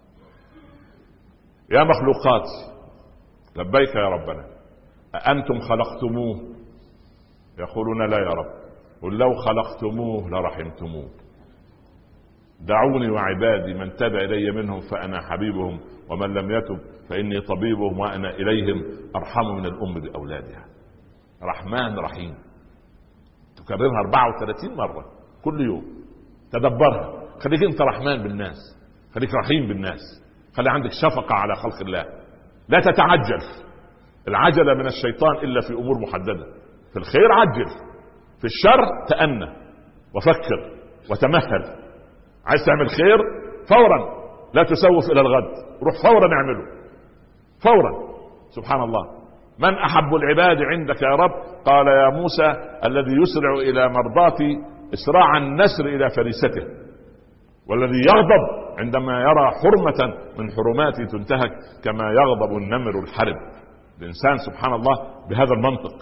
يا مخلوقاتي لبيك يا ربنا، أأنتم خلقتموه؟ يقولون لا يا رب. قل لو خلقتموه لرحمتموه. دعوني وعبادي من تاب إلي منهم فأنا حبيبهم، ومن لم يتب فإني طبيبهم وأنا إليهم أرحم من الأم بأولادها. رحمن رحيم، تكررها 34 مرة كل يوم. تدبرها، خليك انت رحمن بالناس، خليك رحيم بالناس، خلي عندك شفقة على خلق الله. لا تتعجل، العجلة من الشيطان إلا في أمور محددة. في الخير عجل، في الشر تأنى وفكر وتمهل. عايز تعمل خير فورا، لا تسوف إلى الغد، روح فورا اعمله فورا. سبحان الله. من أحب العباد عندك يا رب؟ قال يا موسى: الذي يسرع إلى مرضاتي إسراع النسر إلى فريسته، والذي يغضب عندما يرى حرمة من حرماتي تنتهك كما يغضب النمر الحرب. الإنسان سبحان الله بهذا المنطق.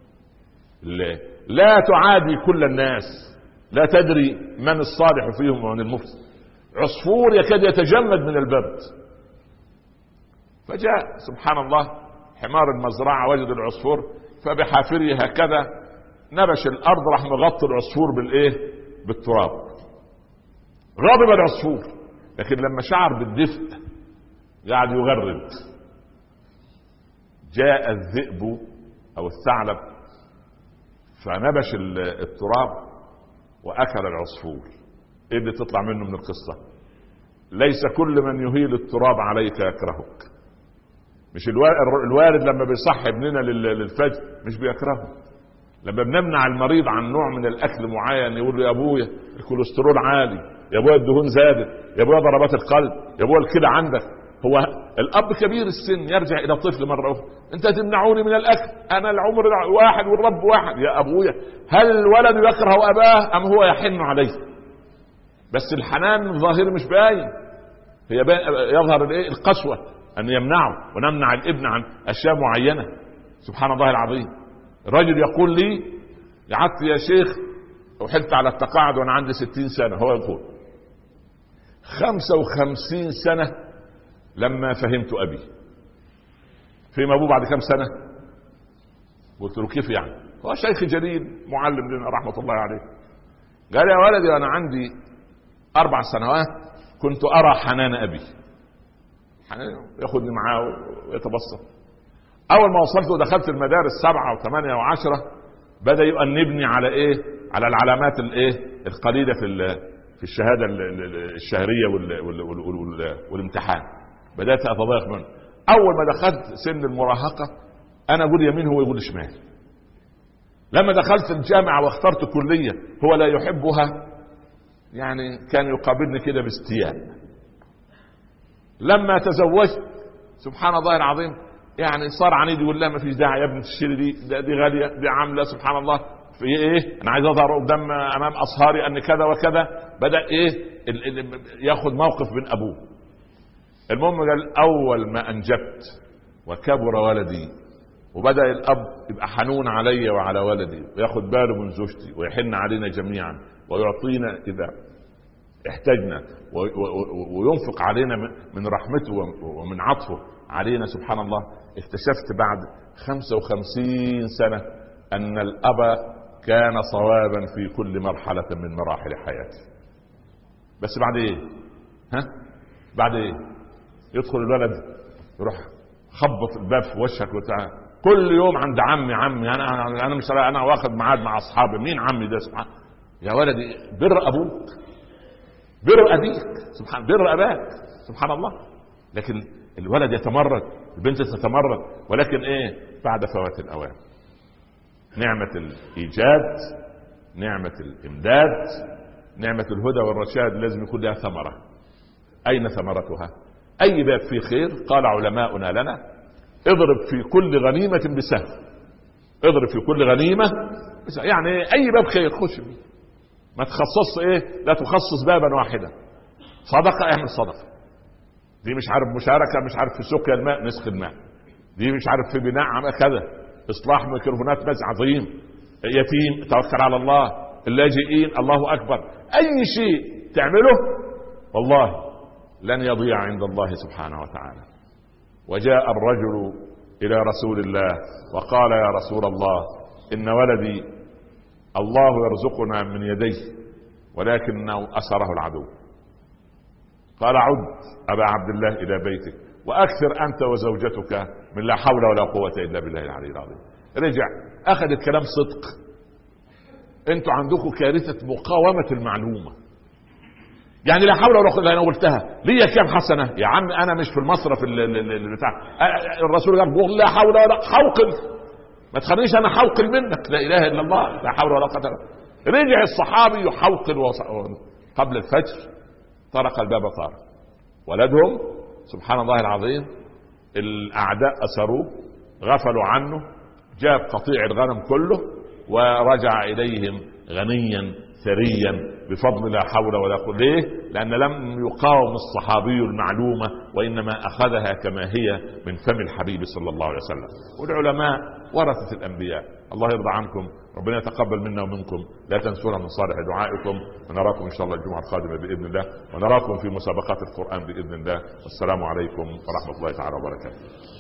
لا تعادي كل الناس، لا تدري من الصالح فيهم ومن المفسد. عصفور يكاد يتجمد من البرد، فجاء سبحان الله حمار المزرعة وجد العصفور فبحافره هكذا نبش الأرض، راح مغطي العصفور بالتراب. غضب العصفور، لكن لما شعر بالدفء قاعد يغرد. جاء الذئب أو الثعلب فنبش التراب وأكل العصفور. إيه اللي تطلع منه من القصة؟ ليس كل من يهيل التراب عليك يكرهك. مش الوالد لما بيصحي ابننا للفجر مش بيكرهه. لما بنمنع المريض عن نوع من الأكل معين يقول له: يا أبويا الكوليسترول عالي، يا أبويا الدهون زادت، يا أبويا ضربات القلب، يا أبويا الكلى عندك. هو الأب كبير السن يرجع إلى طفل مرة أخرى: أنت تمنعوني من الأكل، أنا العمر واحد والرب واحد. يا أبويا، هل الولد يكره أباه أم هو يحن عليه؟ بس الحنان الظاهر مش باين، هي يظهر القسوة أن يمنعه، ونمنع الابن عن أشياء معينة. سبحان الله العظيم. الرجل يقول لي: قعدت يا شيخ وحلت على التقاعد وأنا عندي 60 سنة. هو يقول 55 سنة لما فهمت أبي. فهم أبوه بعد كم سنة؟ قلت له: كيف يعني؟ هو شيخ جليل معلم لنا رحمة الله عليه. قال: يا ولدي أنا عندي 4 سنوات كنت أرى حنان أبي، ياخدني معاه ويتبسط. أول ما وصلت ودخلت المدارس 7 و8 و10 بدأ يؤنبني على على العلامات القليلة في الشهادة الشهرية والامتحان. بدأت أتضايق منه. أول ما دخلت سن المراهقة أنا أقول يمين هو يقول شمال. لما دخلت الجامعة واخترت كلية هو لا يحبها، يعني كان يقابلني كده باستياء. لما تزوجت سبحان الله العظيم يعني صار عنيد، يقول: لا ما فيش داعي يا ابني تشتري دي غالية، دي عاملة سبحان الله في انا عايز اظهر قدام امام اصهاري ان كذا وكذا. بدأ ياخذ موقف من ابوه. المهم قال: اول ما انجبت وكبر ولدي وبدأ الاب يبقى حنون علي وعلى ولدي وياخذ باله من زوجتي ويحن علينا جميعا ويعطينا اذا احتاجنا وينفق علينا من رحمته ومن عطفه علينا سبحان الله، اكتشفت بعد 55 سنة أن الأب كان صوابا في كل مرحلة من مراحل حياتي. بس بعد يدخل الولد يروح خبط الباب في وشك وتعالى كل يوم عند عمي أنا مش أنا واخد ميعاد مع أصحابي. مين عمي ده؟ سبحان يا ولدي، بر أبوك، بر أبيك، سبحان بر أباك، سبحان الله. لكن الولد يتمرد، البنت تتمرد، ولكن بعد فوات الأوان. نعمة الإيجاد، نعمة الإمداد، نعمة الهدى والرشاد لازم يكون لها ثمرة. أين ثمرتها؟ أي باب فيه خير قال علماؤنا لنا اضرب في كل غنيمة بسهم. اضرب في كل غنيمة بسهم، يعني أي باب خير خش فيه، ما تخصص إيه، لا تخصص بابا واحدا. صدقة اعمل صدقة، دي مش عارف مشاركة، مش عارف في سقيا الماء نسخ الماء، دي مش عارف في بناء كذا، إصلاح ميكروفونات مزع عظيم، يتيم توكل على الله، اللاجئين الله أكبر. أي شيء تعمله والله لن يضيع عند الله سبحانه وتعالى. وجاء الرجل إلى رسول الله وقال يا رسول الله إن ولدي الله يرزقنا من يديه ولكنه أسره العدو. قال عد أبا عبد الله إلى بيتك وأكثر أنت وزوجتك من لا حول ولا قوة إلا بالله العلي العظيم. رجع أخذ الكلام صدق. أنتوا عندكم كارثة مقاومة المعلومة، يعني لا حول ولا قوة. انا قلتها ليا كام حسنه يا عم، انا مش في المصرف بتاع الرسول قال قول لا حول ولا حوقل، ما تخلينيش انا حوقل منك، لا اله الا الله لا حول ولا قوه. رجع الصحابي يحوقل قبل الفجر، طرق الباب طارق ولدهم سبحان الله العظيم الاعداء اسروه غفلوا عنه، جاب قطيع الغنم كله ورجع اليهم غنيا ثريا بفضل لا حول ولا قوة. ليه؟ لأن لم يقاوم الصحابي المعلومة وإنما أخذها كما هي من فم الحبيب صلى الله عليه وسلم. والعلماء ورثة الأنبياء، الله يرضى عنكم، ربنا يتقبل منا ومنكم. لا تنسونا من صالح دعائكم، ونراكم إن شاء الله الجمعة القادمة بإذن الله، ونراكم في مسابقات القرآن بإذن الله. والسلام عليكم ورحمة الله تعالى وبركاته.